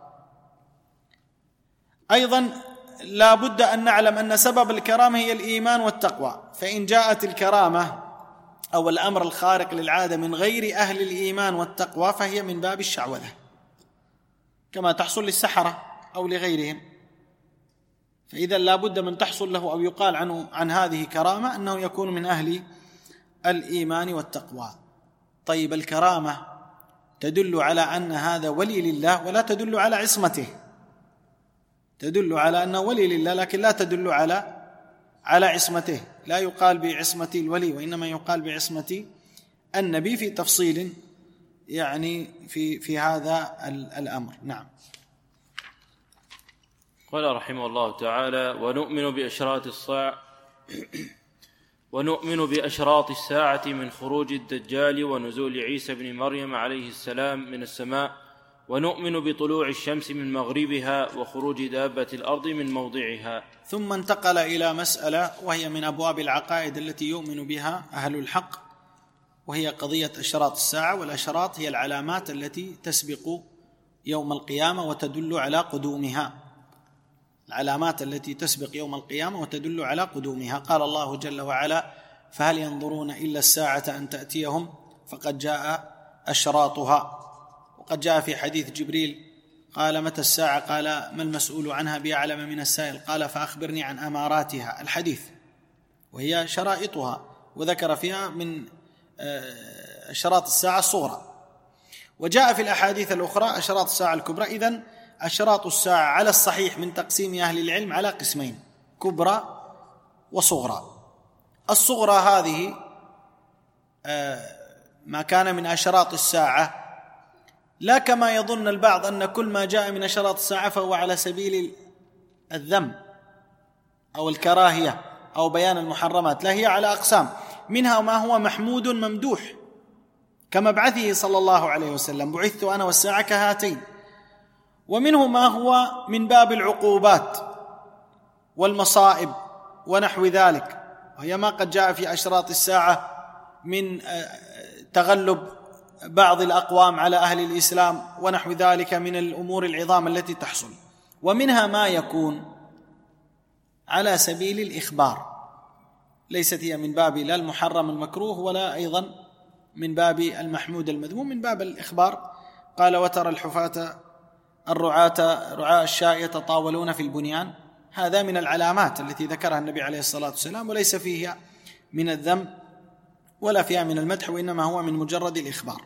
أيضا لا بد أن نعلم أن سبب الكرامة هي الإيمان والتقوى، فإن جاءت الكرامة أو الأمر الخارق للعادة من غير أهل الإيمان والتقوى فهي من باب الشعوذة، كما تحصل للسحرة أو لغيرهم. فإذا لا بد من تحصل له أو يقال عنه عن هذه كرامة أنه يكون من أهل الإيمان والتقوى. طيب الكرامة تدل على أن هذا ولي لله ولا تدل على عصمته، تدل على أنه ولي لله لكن لا تدل على على عصمته، لا يقال بعصمة الولي وإنما يقال بعصمة النبي في تفصيل يعني في في هذا الأمر. نعم. قال رحمه الله تعالى: ونؤمن بأشراط الساعة ونؤمن بأشراط الساعة من خروج الدجال ونزول عيسى بن مريم عليه السلام من السماء، ونؤمن بطلوع الشمس من مغربها وخروج دابة الأرض من موضعها. ثم انتقل إلى مسألة وهي من أبواب العقائد التي يؤمن بها أهل الحق، وهي قضية أشراط الساعة. والأشراط هي العلامات التي تسبق يوم القيامة وتدل على قدومها، العلامات التي تسبق يوم القيامة وتدل على قدومها. قال الله جل وعلا: فهل ينظرون إلا الساعة أن تأتيهم فقد جاء أشراطها. وقد جاء في حديث جبريل قال: متى الساعة؟ قال: ما المسؤول عنها بأعلم من السائل. قال: فأخبرني عن أماراتها، الحديث، وهي شرائطها، وذكر فيها من أشراط الساعة الصغرى. وجاء في الأحاديث الأخرى أشراط الساعة الكبرى. إذن أشراط الساعة على الصحيح من تقسيم أهل العلم على قسمين: كبرى وصغرى. الصغرى هذه ما كان من أشراط الساعة، لا كما يظن البعض أن كل ما جاء من أشراط الساعة فهو على سبيل الذم أو الكراهية أو بيان المحرمات، لا، هي على أقسام، منها ما هو محمود ممدوح كمبعثه صلى الله عليه وسلم: بعثت أنا والساعة كهاتين. ومنه ما هو من باب العقوبات والمصائب ونحو ذلك، وهي ما قد جاء في أشراط الساعة من تغلب بعض الأقوام على أهل الإسلام ونحو ذلك من الأمور العظام التي تحصل. ومنها ما يكون على سبيل الإخبار، ليست هي من باب لا المحرم المكروه ولا أيضا من باب المحمود المذموم، من باب الإخبار. قال: وترى الحفاة الرعاة رعاء الشاء يتطاولون في البنيان. هذا من العلامات التي ذكرها النبي عليه الصلاة والسلام، وليس فيها من الذم ولا فيها من المدح، وإنما هو من مجرد الإخبار.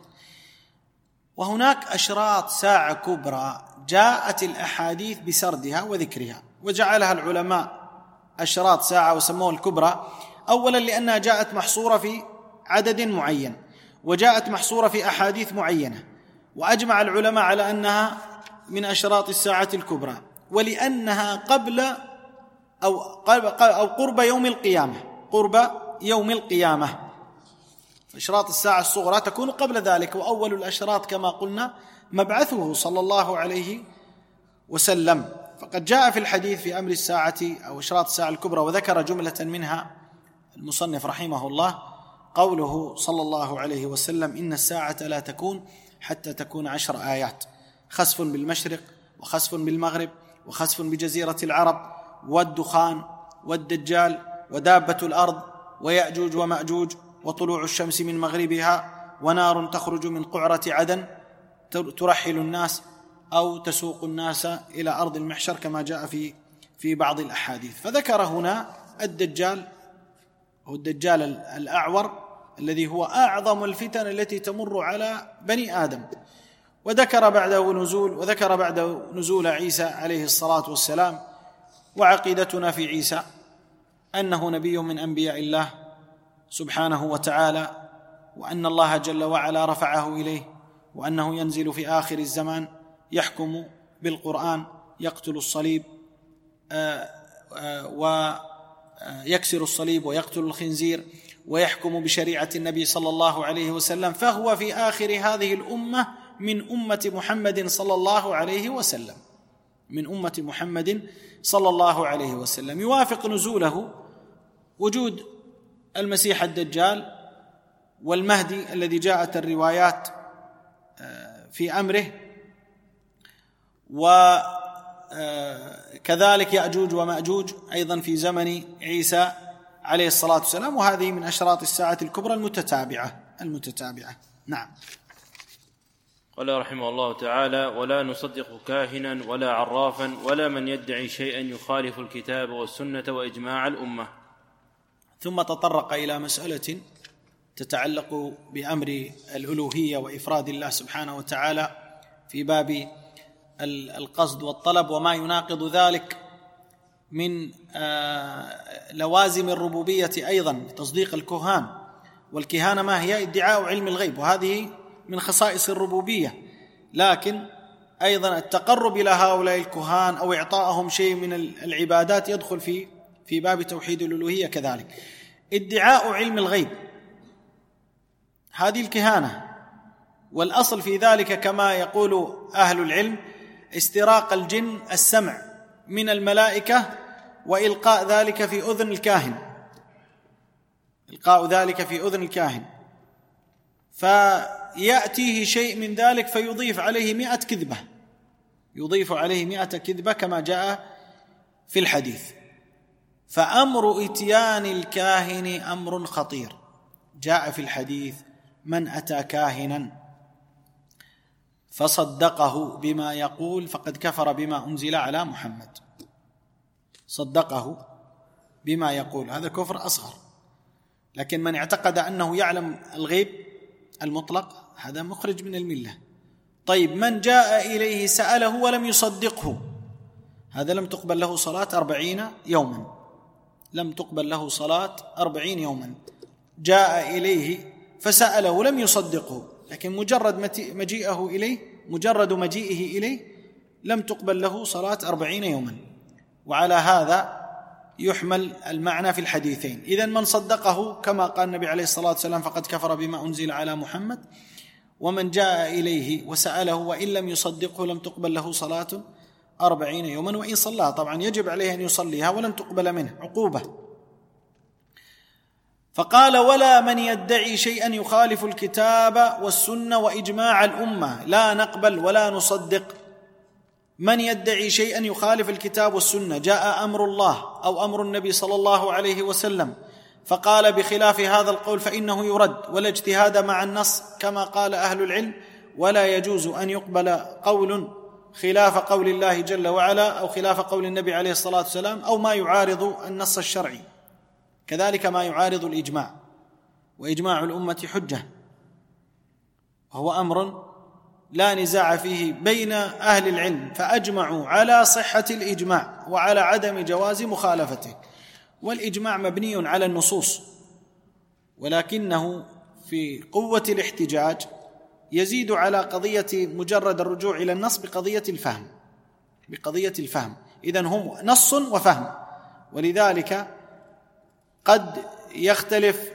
وهناك أشراط ساعة كبرى جاءت الأحاديث بسردها وذكرها، وجعلها العلماء أشراط ساعة وسموها الكبرى، أولا لأنها جاءت محصورة في عدد معين، وجاءت محصورة في أحاديث معينة، وأجمع العلماء على أنها من أشراط الساعة الكبرى، ولأنها قبل أو أو قرب يوم القيامة، قرب يوم القيامة. أشراط الساعة الصغرى تكون قبل ذلك، وأول الأشراط كما قلنا مبعثه صلى الله عليه وسلم. فقد جاء في الحديث في أمر الساعة أو أشراط الساعة الكبرى، وذكر جملة منها المصنف رحمه الله، قوله صلى الله عليه وسلم: إن الساعة لا تكون حتى تكون عشر آيات: خسف بالمشرق، وخسف بالمغرب، وخسف بجزيرة العرب، والدخان، والدجال، ودابة الأرض، ويأجوج ومأجوج، وطلوع الشمس من مغربها، ونار تخرج من قعرة عدن ترحل الناس أو تسوق الناس إلى أرض المحشر، كما جاء في في بعض الأحاديث. فذكر هنا الدجال، هو الدجال الأعور الذي هو أعظم الفتن التي تمر على بني آدم، وذكر بعده نزول وذكر بعده نزول عيسى عليه الصلاة والسلام. وعقيدتنا في عيسى أنه نبي من أنبياء الله سبحانه وتعالى، وأن الله جل وعلا رفعه إليه، وأنه ينزل في آخر الزمان يحكم بالقرآن، يقتل الصليب ويكسر الصليب ويقتل الخنزير، ويحكم بشريعة النبي صلى الله عليه وسلم. فهو في آخر هذه الأمة من أمة محمد صلى الله عليه وسلم، من أمة محمد صلى الله عليه وسلم. يوافق نزوله وجود المسيح الدجال والمهدي الذي جاءت الروايات في أمره، وكذلك يأجوج ومأجوج أيضا في زمن عيسى عليه الصلاة والسلام. وهذه من أشراط الساعة الكبرى المتتابعة المتتابعة نعم. قال رحمه الله تعالى: ولا نصدق كاهنا ولا عرافا ولا من يدعي شيئا يخالف الكتاب والسنة وإجماع الأمة. ثم تطرق إلى مسألة تتعلق بأمر الألوهية وإفراد الله سبحانه وتعالى في باب القصد والطلب، وما يناقض ذلك من لوازم الربوبية أيضا، تصديق الكهان. والكهانة ما هي؟ ادعاء علم الغيب، وهذه من خصائص الربوبية، لكن أيضا التقرب إلى هؤلاء الكهان أو إعطائهم شيء من العبادات يدخل في في باب توحيد الألوهية كذلك. ادعاء علم الغيب هذه الكهانة، والأصل في ذلك كما يقول أهل العلم استراق الجن السمع من الملائكة وإلقاء ذلك في أذن الكاهن، إلقاء ذلك في أذن الكاهن، فيأتيه شيء من ذلك فيضيف عليه مئة كذبة، يضيف عليه مئة كذبة كما جاء في الحديث. فأمر إتيان الكاهن أمر خطير. جاء في الحديث: من أتى كاهنا فصدقه بما يقول فقد كفر بما أنزل على محمد. صدقه بما يقول، هذا كفر أصغر. لكن من اعتقد أنه يعلم الغيب المطلق هذا مخرج من الملة. طيب، من جاء إليه سأله ولم يصدقه، هذا لم تقبل له صلاة أربعين يوما، لم تقبل له صلاة أربعين يوما. جاء إليه فسأله لم يصدقه، لكن مجرد مجيئه إليه مجرد مجيئه إليه لم تقبل له صلاة أربعين يوما. وعلى هذا يحمل المعنى في الحديثين. إذن من صدقه كما قال النبي عليه الصلاة والسلام فقد كفر بما أنزل على محمد، ومن جاء إليه وسأله وإن لم يصدقه لم تقبل له صلاة أربعين يوما، وإن صلىها طبعا يجب عليه أن يصليها ولن تقبل منه عقوبة فقال: ولا من يدعي شيئا يخالف الكتاب والسنة وإجماع الأمة لا نقبل ولا نصدق. من يدعي شيئا يخالف الكتاب والسنة، جاء أمر الله أو أمر النبي صلى الله عليه وسلم فقال بخلاف هذا القول فإنه يرد، ولا اجتهاد مع النص كما قال أهل العلم، ولا يجوز أن يقبل قول خلاف قول الله جل وعلا أو خلاف قول النبي عليه الصلاة والسلام أو ما يعارض النص الشرعي، كذلك ما يعارض الإجماع، وإجماع الأمة حجة، وهو أمر لا نزاع فيه بين أهل العلم، فأجمعوا على صحة الإجماع وعلى عدم جواز مخالفته. والإجماع مبني على النصوص، ولكنه في قوة الاحتجاج يزيد على قضية مجرد الرجوع إلى النص بقضية الفهم بقضية الفهم إذن هم نص وفهم، ولذلك قد يختلف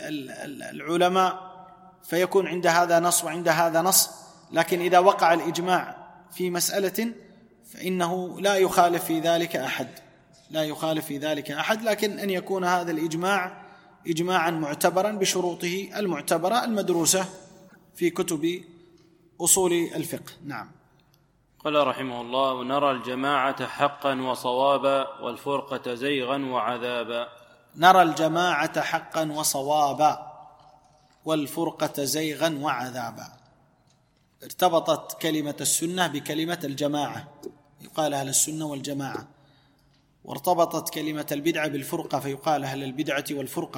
العلماء فيكون عند هذا نص وعند هذا نص، لكن إذا وقع الإجماع في مسألة فإنه لا يخالف في ذلك أحد لا يخالف في ذلك أحد لكن أن يكون هذا الإجماع إجماعا معتبرا بشروطه المعتبرة المدروسة في كتب أصول الفقه. نعم. قال رحمه الله: ونرى الجماعة حقا وصوابا والفرقة زيغا وعذابا. نرى الجماعة حقا وصوابا والفرقة زيغا وعذابا. ارتبطت كلمة السنة بكلمة الجماعة، يقال أهل السنة والجماعة، وارتبطت كلمة البدعة بالفرقة فيقال أهل البدعة والفرقة،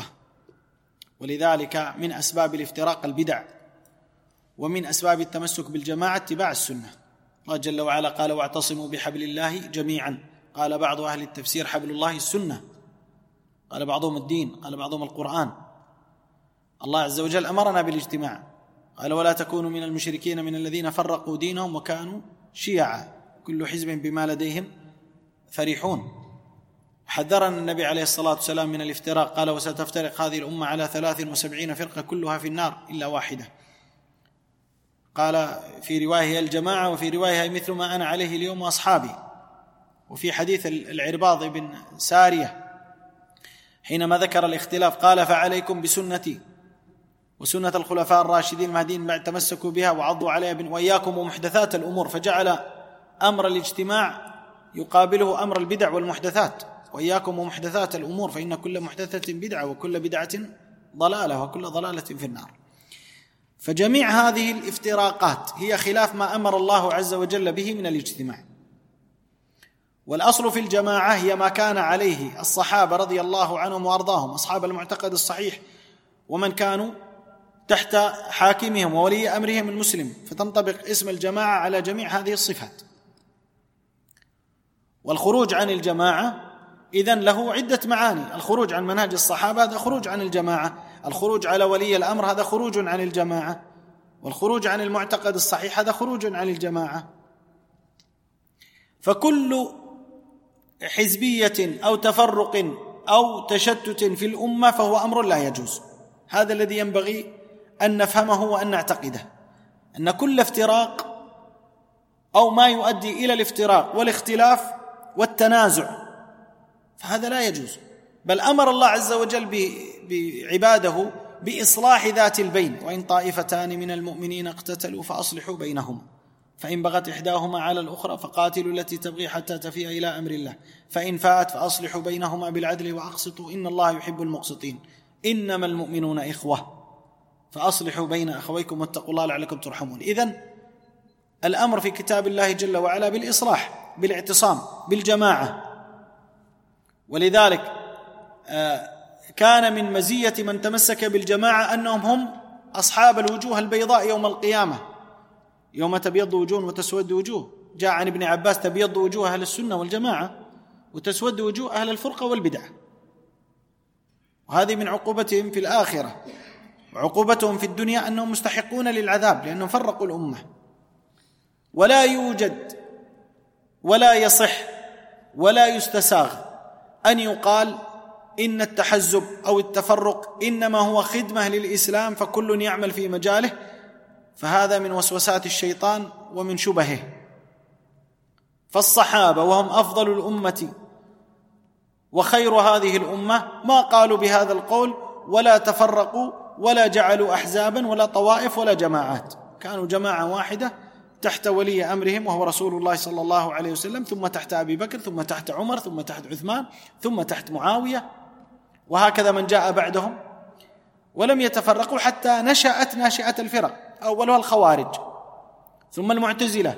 ولذلك من أسباب الافتراق البدع، ومن أسباب التمسك بالجماعة اتباع السنة. الله جل وعلا قال: واعتصموا بحبل الله جميعا. قال بعض أهل التفسير حبل الله السنة، قال بعضهم الدين، قال بعضهم القرآن. الله عز وجل أمرنا بالاجتماع، قال: ولا تكونوا من المشركين من الذين فرقوا دينهم وكانوا شيعا كل حزب بما لديهم فرحون. حذرنا النبي عليه الصلاة والسلام من الافتراق، قال: وستفترق هذه الأمة على ثلاث وسبعين فرقة كلها في النار إلا واحدة. قال في رواية هي الجماعة، وفي رواية هي مثل ما أنا عليه اليوم وأصحابي. وفي حديث العرباض بن سارية حينما ذكر الاختلاف قال: فعليكم بسنتي وسنة الخلفاء الراشدين المهديين بعد تمسكوا بها وعضوا عليها وإياكم ومحدثات الأمور، فجعل أمر الاجتماع يقابله أمر البدع والمحدثات، وإياكم ومحدثات الأمور فإن كل محدثة بدعة وكل بدعة ضلالة وكل ضلالة في النار. فجميع هذه الافتراقات هي خلاف ما أمر الله عز وجل به من الاجتماع. والأصل في الجماعة هي ما كان عليه الصحابة رضي الله عنهم وأرضاهم، أصحاب المعتقد الصحيح، ومن كانوا تحت حاكمهم وولي أمرهم المسلم، فتنطبق اسم الجماعة على جميع هذه الصفات. والخروج عن الجماعة إذن له عدة معاني. الخروج عن منهج الصحابة هذا خروج عن الجماعة، الخروج على ولي الأمر هذا خروج عن الجماعة، والخروج عن المعتقد الصحيح هذا خروج عن الجماعة. فكل حزبية أو تفرق أو تشتت في الأمة فهو أمر لا يجوز. هذا الذي ينبغي أن نفهمه وأن نعتقده، أن كل افتراق أو ما يؤدي إلى الافتراق والاختلاف والتنازع فهذا لا يجوز، بل أمر الله عز وجل بعباده بإصلاح ذات البين: وإن طائفتان من المؤمنين اقتتلوا فأصلحوا بينهما فإن بغت إحداهما على الأخرى فقاتلوا التي تبغي حتى تفيء إلى أمر الله فإن فاءت فأصلحوا بينهما بالعدل وأقسطوا إن الله يحب المقسطين إنما المؤمنون إخوة فأصلحوا بين أخويكم واتقوا الله لعلكم ترحمون. إذن الأمر في كتاب الله جل وعلا بالإصلاح، بالاعتصام، بالجماعة. ولذلك كان من مزية من تمسك بالجماعة أنهم هم أصحاب الوجوه البيضاء يوم القيامة، يوم تبيض وجوه وتسود وجوه. جاء عن ابن عباس: تبيض وجوه أهل السنة والجماعة وتسود وجوه أهل الفرقة والبدعة. وهذه من عقوبتهم في الآخرة، وعقوبتهم في الدنيا أنهم مستحقون للعذاب لأنهم فرقوا الأمة. ولا يوجد ولا يصح ولا يستساغ أن يقال إن التحزب أو التفرق إنما هو خدمة للإسلام فكل يعمل في مجاله، فهذا من وسوسات الشيطان ومن شبهه. فالصحابة وهم أفضل الأمة وخير هذه الأمة ما قالوا بهذا القول ولا تفرقوا ولا جعلوا أحزابا ولا طوائف ولا جماعات، كانوا جماعة واحدة تحت ولي أمرهم وهو رسول الله صلى الله عليه وسلم، ثم تحت أبي بكر، ثم تحت عمر، ثم تحت عثمان، ثم تحت معاوية، وهكذا من جاء بعدهم، ولم يتفرقوا حتى نشأت ناشئة الفرق، أولها الخوارج ثم المعتزلة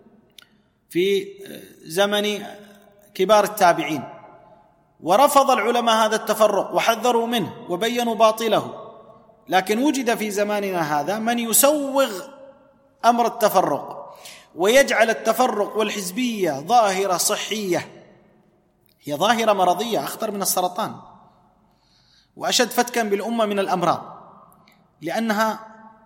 في زمن كبار التابعين، ورفض العلماء هذا التفرق وحذروا منه وبينوا باطله، لكن وجد في زماننا هذا من يسوغ أمر التفرق ويجعل التفرق والحزبية ظاهرة صحية، هي ظاهرة مرضية أخطر من السرطان وأشد فتكا بالأمة من الأمراض، لأنها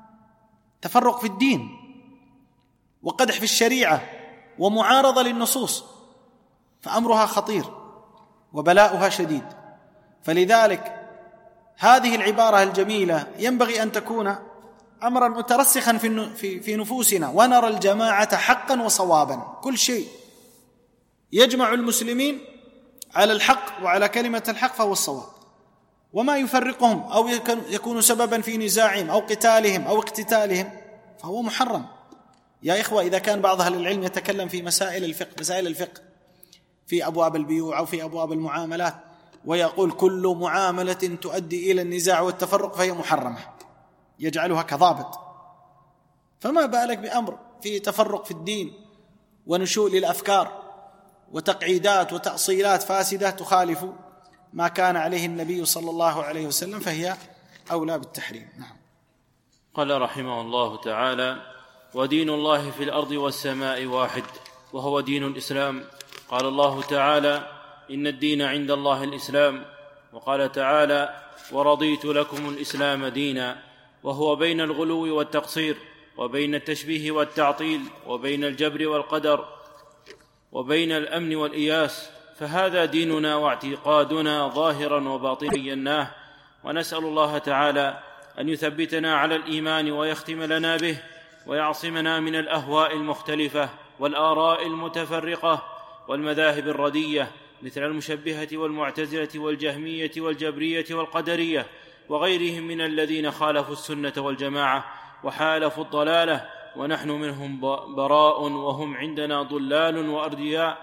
تفرق في الدين وقدح في الشريعة ومعارضة للنصوص، فأمرها خطير وبلاؤها شديد. فلذلك هذه العبارة الجميلة ينبغي أن تكون أمرا مترسخا في في نفوسنا، ونرى الجماعة حقا وصوابا، كل شيء يجمع المسلمين على الحق وعلى كلمة الحق فهو الصواب، وما يفرقهم أو يكون سببا في نزاعهم أو قتالهم أو اقتتالهم فهو محرم. يا إخوة، إذا كان بعض أهل العلم يتكلم في مسائل الفقه مسائل الفقه في أبواب البيوع أو في أبواب المعاملات ويقول كل معاملة تؤدي إلى النزاع والتفرق فهي محرمة، يجعلها كضابط، فما بالك بأمر فيه تفرق في الدين ونشوء للأفكار وتقعيدات وتأصيلات فاسدة تخالف ما كان عليه النبي صلى الله عليه وسلم، فهي أولى بالتحريم. نعم. قال رحمه الله تعالى: ودين الله في الأرض والسماء واحد، وهو دين الإسلام. قال الله تعالى: إن الدين عند الله الإسلام. وقال تعالى: ورضيت لكم الإسلام دينا، وهو بين الغلو والتقصير، وبين التشبيه والتعطيل، وبين الجبر والقدر، وبين الأمن والإياس، فهذا ديننا واعتقادنا ظاهرا وباطنا بيناه، ونسأل الله تعالى أن يثبتنا على الإيمان ويختم لنا به، ويعصمنا من الأهواء المختلفة والآراء المتفرقة والمذاهب الردية مثل المشبهة والمعتزلة والجهمية والجبرية والقدرية وغيرهم من الذين خالفوا السنة والجماعة وحالفوا الضلالة، ونحن منهم براء وهم عندنا ضلال وأردياء،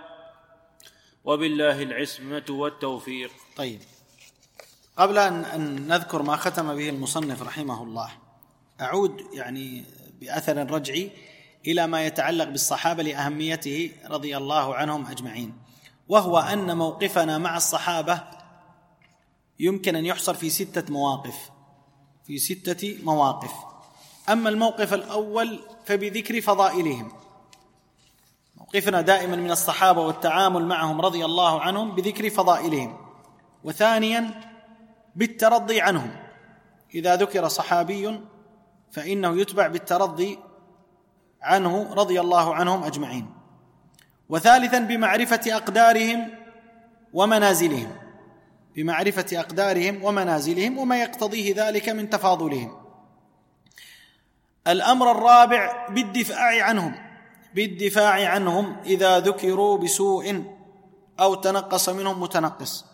وبالله العصمة والتوفيق. طيب، قبل أن نذكر ما ختم به المصنف رحمه الله، أعود يعني بأثر رجعي إلى ما يتعلق بالصحابة لأهميته رضي الله عنهم أجمعين، وهو أن موقفنا مع الصحابة يمكن أن يحصر في ستة مواقف في ستة مواقف. أما الموقف الأول فبذكر فضائلهم، موقفنا دائما من الصحابة والتعامل معهم رضي الله عنهم بذكر فضائلهم. وثانيا بالترضي عنهم، إذا ذكر صحابي فإنه يتبع بالترضي عنه رضي الله عنهم أجمعين. وثالثا بمعرفة أقدارهم ومنازلهم بمعرفة أقدارهم ومنازلهم وما يقتضيه ذلك من تفاضلهم. الأمر الرابع بالدفاع عنهم بالدفاع عنهم إذا ذكروا بسوء أو تنقص منهم متنقص.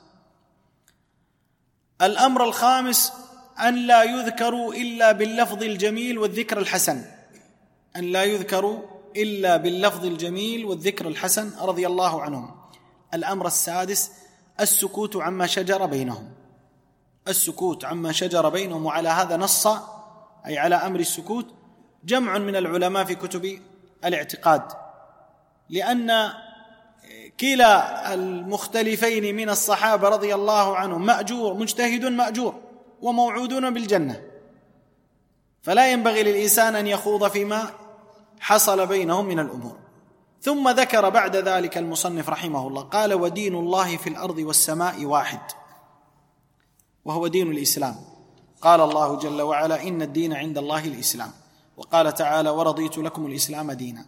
الأمر الخامس أن لا يذكروا إلا باللفظ الجميل والذكر الحسن أن لا يذكروا إلا باللفظ الجميل والذكر الحسن رضي الله عنهم. الأمر السادس السكوت عما شجر بينهم السكوت عما شجر بينهم وعلى هذا نص أي على أمر السكوت جمع من العلماء في كتب الاعتقاد، لأن كلا المختلفين من الصحابة رضي الله عنهم مأجور مجتهد مأجور وموعودون بالجنة، فلا ينبغي للإنسان أن يخوض فيما حصل بينهم من الأمور. ثم ذكر بعد ذلك المصنف رحمه الله قال: ودين الله في الأرض والسماء واحد، وهو دين الإسلام. قال الله جل وعلا: إن الدين عند الله الإسلام. وقال تعالى: ورضيت لكم الإسلام دينا.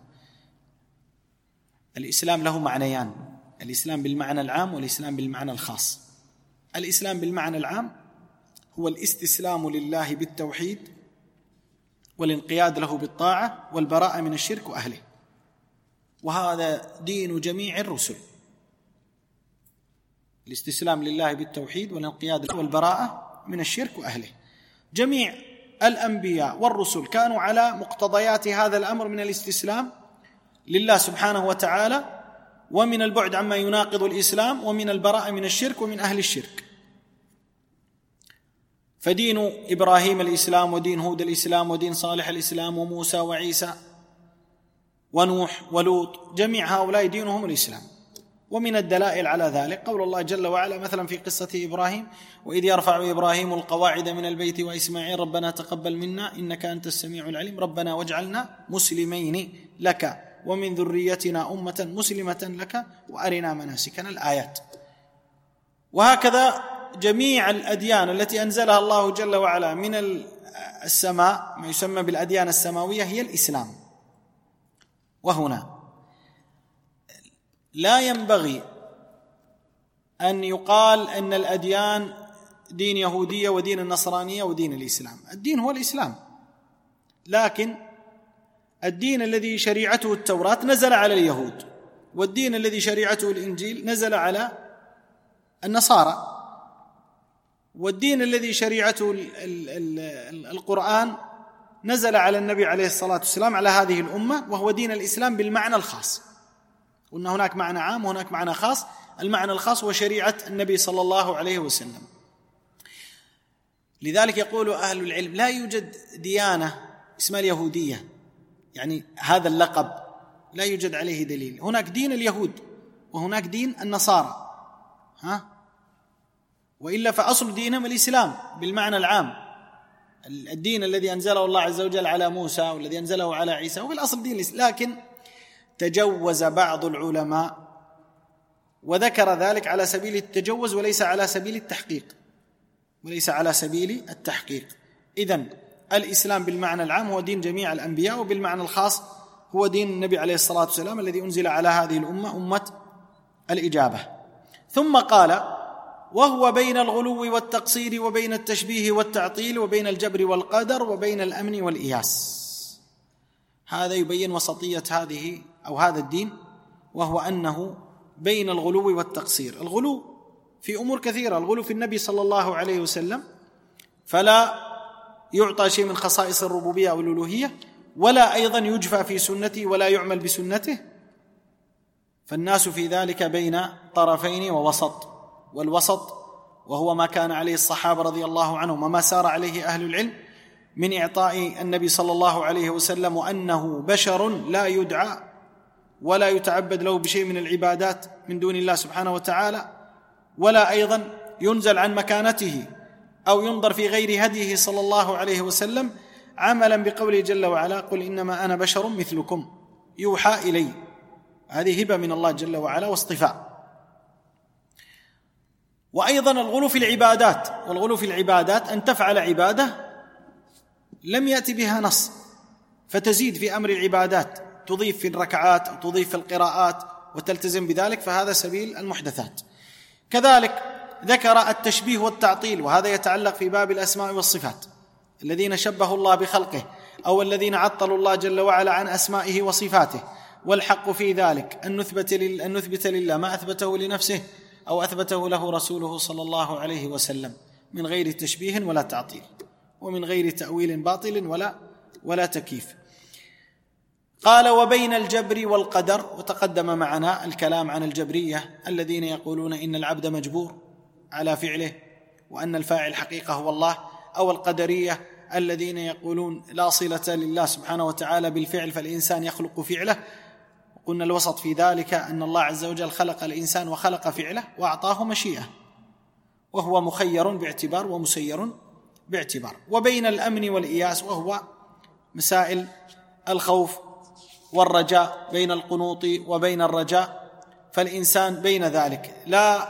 الإسلام له معنيان: الإسلام بالمعنى العام والإسلام بالمعنى الخاص. الإسلام بالمعنى العام هو الاستسلام لله بالتوحيد والانقياد له بالطاعة والبراءة من الشرك وأهله، وهذا دين جميع الرسل، الاستسلام لله بالتوحيد والانقياد له والبراءة من الشرك وأهله. جميع الأنبياء والرسل كانوا على مقتضيات هذا الأمر من الاستسلام لله سبحانه وتعالى، ومن البعد عما يناقض الإسلام، ومن البراءة من الشرك ومن أهل الشرك. فدين إبراهيم الإسلام، ودين هود الإسلام، ودين صالح الإسلام، وموسى وعيسى ونوح ولوط، جميع هؤلاء دينهم الإسلام. ومن الدلائل على ذلك قول الله جل وعلا مثلا في قصة إبراهيم: وإذ يرفع إبراهيم القواعد من البيت وإسماعيل ربنا تقبل منا إنك أنت السميع العليم ربنا واجعلنا مسلمين لك ومن ذريتنا أمة مسلمة لك وأرنا مناسكنا، الآيات. وهكذا جميع الأديان التي أنزلها الله جل وعلا من السماء، ما يسمى بالأديان السماوية، هي الإسلام. وهنا لا ينبغي أن يقال أن الأديان دين يهودية ودين النصرانية ودين الإسلام. الدين هو الإسلام، لكن الدين الذي شريعته التوراة نزل على اليهود، والدين الذي شريعته الإنجيل نزل على النصارى، والدين الذي شريعته القرآن نزل على النبي عليه الصلاة والسلام على هذه الأمة، وهو دين الإسلام بالمعنى الخاص. وأن هناك معنى عام وهناك معنى خاص. المعنى الخاص هو شريعة النبي صلى الله عليه وسلم. لذلك يقول أهل العلم لا يوجد ديانة اسمها اليهودية، يعني هذا اللقب لا يوجد عليه دليل. هناك دين اليهود وهناك دين النصارى، ها؟ وإلا فأصل دينهم الإسلام بالمعنى العام، الدين الذي أنزله الله عز وجل على موسى والذي أنزله على عيسى، وفي الأصل دين الإسلام. لكن تجوز بعض العلماء وذكر ذلك على سبيل التجوز وليس على سبيل التحقيق، وليس على سبيل التحقيق. إذن الإسلام بالمعنى العام هو دين جميع الأنبياء، وبالمعنى الخاص هو دين النبي عليه الصلاة والسلام الذي أنزل على هذه الأمة، أمة الإجابة. ثم قال: وهو بين الغلو والتقصير وبين التشبيه والتعطيل وبين الجبر والقدر وبين الأمن والإياس. هذا يبين وسطية هذه أو هذا الدين، وهو أنه بين الغلو والتقصير. الغلو في أمور كثيرة، الغلو في النبي صلى الله عليه وسلم فلا يعطى شيء من خصائص الربوبية أو الألوهية، ولا أيضا يجفى في سنته ولا يعمل بسنته، فالناس في ذلك بين طرفين ووسط. والوسط وهو ما كان عليه الصحابة رضي الله عنهم وما سار عليه أهل العلم من إعطاء النبي صلى الله عليه وسلم، وأنه بشر لا يدعى ولا يتعبد له بشيء من العبادات من دون الله سبحانه وتعالى، ولا أيضا ينزل عن مكانته أو ينظر في غير هديه صلى الله عليه وسلم، عملا بقوله جل وعلا: قل إنما أنا بشر مثلكم يوحى إلي. هذه هبة من الله جل وعلا واصطفاء. وأيضا الغلو في العبادات، والغلو في العبادات أن تفعل عبادة لم يأتي بها نص فتزيد في أمر العبادات، تضيف في الركعات أو تضيف في القراءات وتلتزم بذلك، فهذا سبيل المحدثات. كذلك ذكر التشبيه والتعطيل، وهذا يتعلق في باب الأسماء والصفات، الذين شبهوا الله بخلقه أو الذين عطلوا الله جل وعلا عن أسمائه وصفاته. والحق في ذلك أن نثبت, لل... أن نثبت لله ما أثبته لنفسه أو أثبته له رسوله صلى الله عليه وسلم من غير تشبيه ولا تعطيل، ومن غير تأويل باطل ولا, ولا تكييف. قال: وبين الجبر والقدر. وتقدم معنا الكلام عن الجبرية الذين يقولون إن العبد مجبور على فعله وأن الفاعل حقيقة هو الله، أو القدرية الذين يقولون لا صلة لله سبحانه وتعالى بالفعل فالإنسان يخلق فعله. قلنا الوسط في ذلك أن الله عز وجل خلق الإنسان وخلق فعله وأعطاه مشيئة، وهو مخير باعتبار ومسير باعتبار. وبين الأمن والإياس، وهو مسائل الخوف والرجاء، بين القنوط وبين الرجاء، فالإنسان بين ذلك لا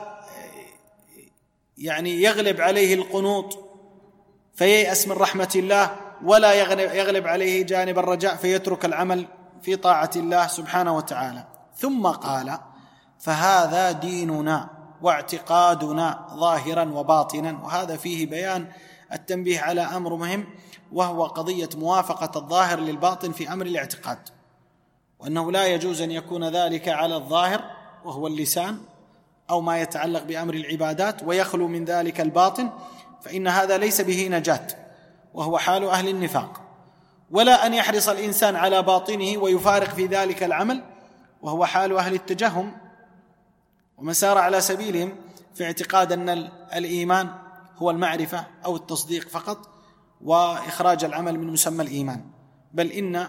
يعني يغلب عليه القنوط فييأس من رحمة الله، ولا يغلب عليه جانب الرجاء فيترك العمل في طاعة الله سبحانه وتعالى. ثم قال: فهذا ديننا واعتقادنا ظاهرا وباطنا. وهذا فيه بيان التنبيه على أمر مهم، وهو قضية موافقة الظاهر للباطن في أمر الاعتقاد، وأنه لا يجوز أن يكون ذلك على الظاهر وهو اللسان أو ما يتعلق بأمر العبادات، ويخلو من ذلك الباطن، فإن هذا ليس به نجاة، وهو حال أهل النفاق. ولا أن يحرص الإنسان على باطنه ويفارق في ذلك العمل، وهو حال أهل التجهم ومن سار على سبيلهم في اعتقاد أن الإيمان هو المعرفة أو التصديق فقط، وإخراج العمل من مسمى الإيمان. بل إن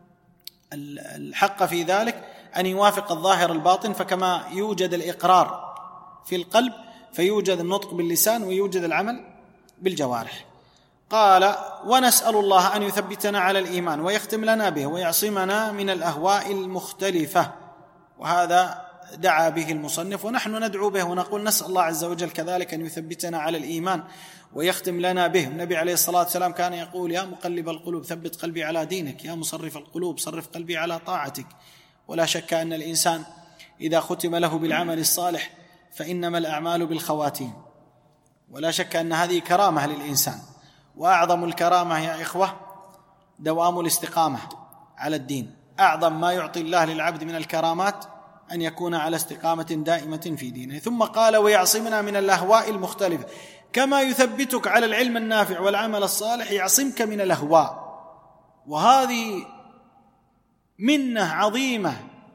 الحق في ذلك أن يوافق الظاهر الباطن، فكما يوجد الإقرار في القلب فيوجد النطق باللسان ويوجد العمل بالجوارح. قال: ونسأل الله أن يثبتنا على الإيمان ويختم لنا به ويعصمنا من الأهواء المختلفة. وهذا دعا به المصنف، ونحن ندعو به ونقول نسأل الله عز وجل كذلك أن يثبتنا على الإيمان ويختم لنا به. النبي عليه الصلاة والسلام كان يقول: يا مقلب القلوب ثبت قلبي على دينك، يا مصرف القلوب صرف قلبي على طاعتك. ولا شك أن الإنسان إذا ختم له بالعمل الصالح فإنما الأعمال بالخواتيم، ولا شك أن هذه كرامة للإنسان. وأعظم الكرامة يا إخوة دوام الاستقامة على الدين. أعظم ما يعطي الله للعبد من الكرامات أن يكون على استقامة دائمة في دينه. ثم قال: ويعصمنا من الأهواء المختلفة. كما يثبتك على العلم النافع والعمل الصالح يعصمك من الأهواء. وهذه منة عظيمة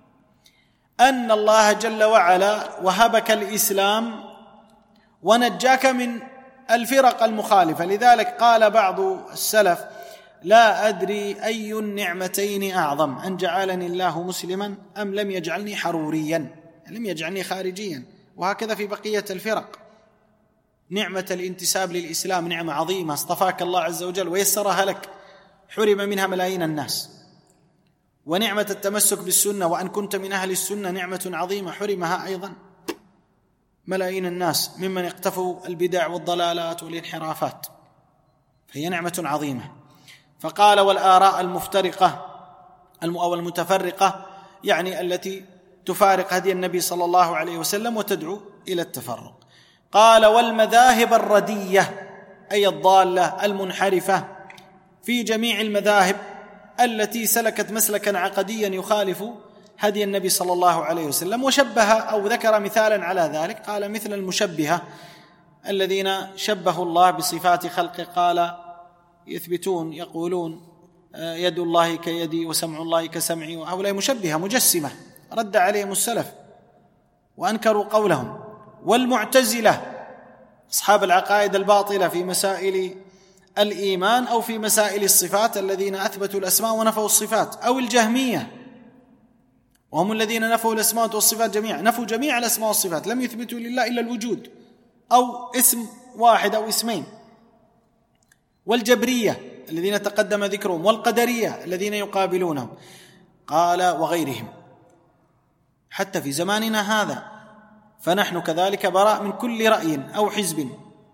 أن الله جل وعلا وهبك الإسلام ونجاك من الفرق المخالفة. لذلك قال بعض السلف: لا أدري أي النعمتين أعظم، أن جعلني الله مسلما أم لم يجعلني حروريا، لم يجعلني خارجيا. وهكذا في بقية الفرق. نعمة الانتساب للإسلام نعمة عظيمة اصطفاك الله عز وجل ويسرها لك، حرم منها ملايين الناس. ونعمة التمسك بالسنة وأن كنت من أهل السنة نعمة عظيمة حرمها أيضا ملايين الناس ممن اقتفوا البدع والضلالات والانحرافات، فهي نعمة عظيمة. فقال: والآراء المفترقة أو المتفرقة، يعني التي تفارق هدي النبي صلى الله عليه وسلم وتدعو إلى التفرق. قال: والمذاهب الردية، أي الضالة المنحرفة في جميع المذاهب التي سلكت مسلكا عقديا يخالف هدي النبي صلى الله عليه وسلم. وشبه أو ذكر مثالا على ذلك، قال: مثل المشبهة الذين شبهوا الله بصفات خلقه. قال: يثبتون يقولون يد الله كيدي وسمع الله كسمعي، وهؤلاء مشبهة مجسمة، رد عليهم السلف وأنكروا قولهم. والمعتزلة أصحاب العقائد الباطلة في مسائل الإيمان أو في مسائل الصفات الذين أثبتوا الأسماء ونفوا الصفات، أو الجهمية وهم الذين نفوا الأسماء والصفات جميعا، نفوا جميع الأسماء والصفات، لم يثبتوا لله إلا الوجود أو اسم واحد أو اسمين. والجبرية الذين تقدم ذكرهم، والقدرية الذين يقابلونهم. قال: وغيرهم، حتى في زماننا هذا فنحن كذلك براء من كل رأي أو حزب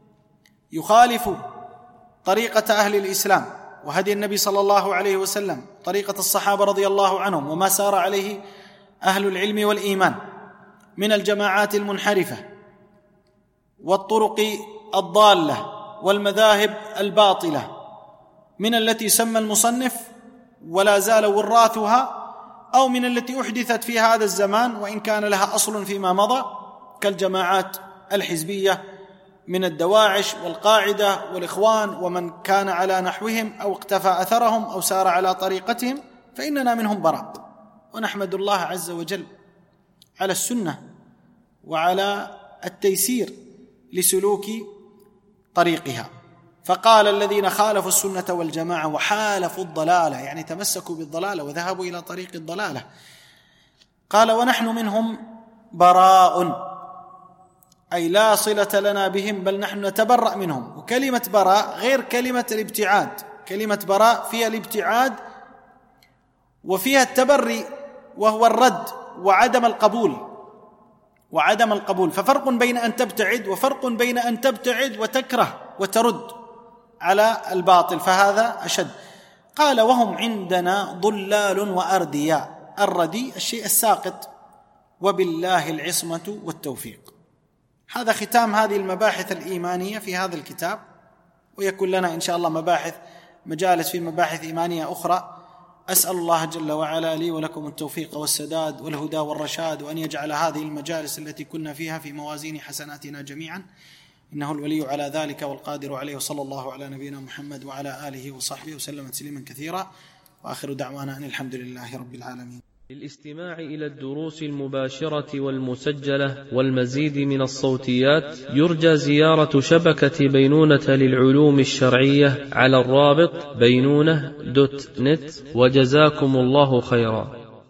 يخالف طريقة أهل الإسلام وهدي النبي صلى الله عليه وسلم، طريقة الصحابة رضي الله عنهم، وما سار عليه أهل العلم والإيمان من الجماعات المنحرفة والطرق الضالة والمذاهب الباطلة، من التي سمى المصنف ولا زال وراثها، أو من التي أحدثت في هذا الزمان وإن كان لها أصل فيما مضى، كالجماعات الحزبية من الدواعش والقاعدة والإخوان ومن كان على نحوهم أو اقتفى أثرهم أو سار على طريقتهم، فإننا منهم براء. ونحمد الله عز وجل على السنة وعلى التيسير لسلوك طريقها. فقال: الذين خالفوا السنة والجماعة وحالفوا الضلالة، يعني تمسكوا بالضلالة وذهبوا إلى طريق الضلالة. قال: ونحن منهم براء، أي لا صلة لنا بهم، بل نحن نتبرأ منهم. وكلمة براء غير كلمة الابتعاد. كلمة براء فيها الابتعاد وفيها التبري، وهو الرد وعدم القبول وعدم القبول ففرق بين أن تبتعد وفرق بين أن تبتعد وتكره وترد على الباطل، فهذا أشد. قال: وهم عندنا ضلال وأردياء. الردي الشيء الساقط، وبالله العصمة والتوفيق. هذا ختام هذه المباحث الإيمانية في هذا الكتاب، ويكون لنا إن شاء الله مباحث مجالس في مباحث إيمانية أخرى. أسأل الله جل وعلا لي ولكم التوفيق والسداد والهدى والرشاد، وأن يجعل هذه المجالس التي كنا فيها في موازين حسناتنا جميعا، إنه الولي على ذلك والقادر عليه، وصلى الله على نبينا محمد وعلى آله وصحبه وسلم تسليما كثيرا، وآخر دعوانا أن الحمد لله رب العالمين. للاستماع إلى الدروس المباشرة والمسجلة والمزيد من الصوتيات يرجى زيارة شبكة بينونة للعلوم الشرعية على الرابط بينونة دوت نت، وجزاكم الله خيرا.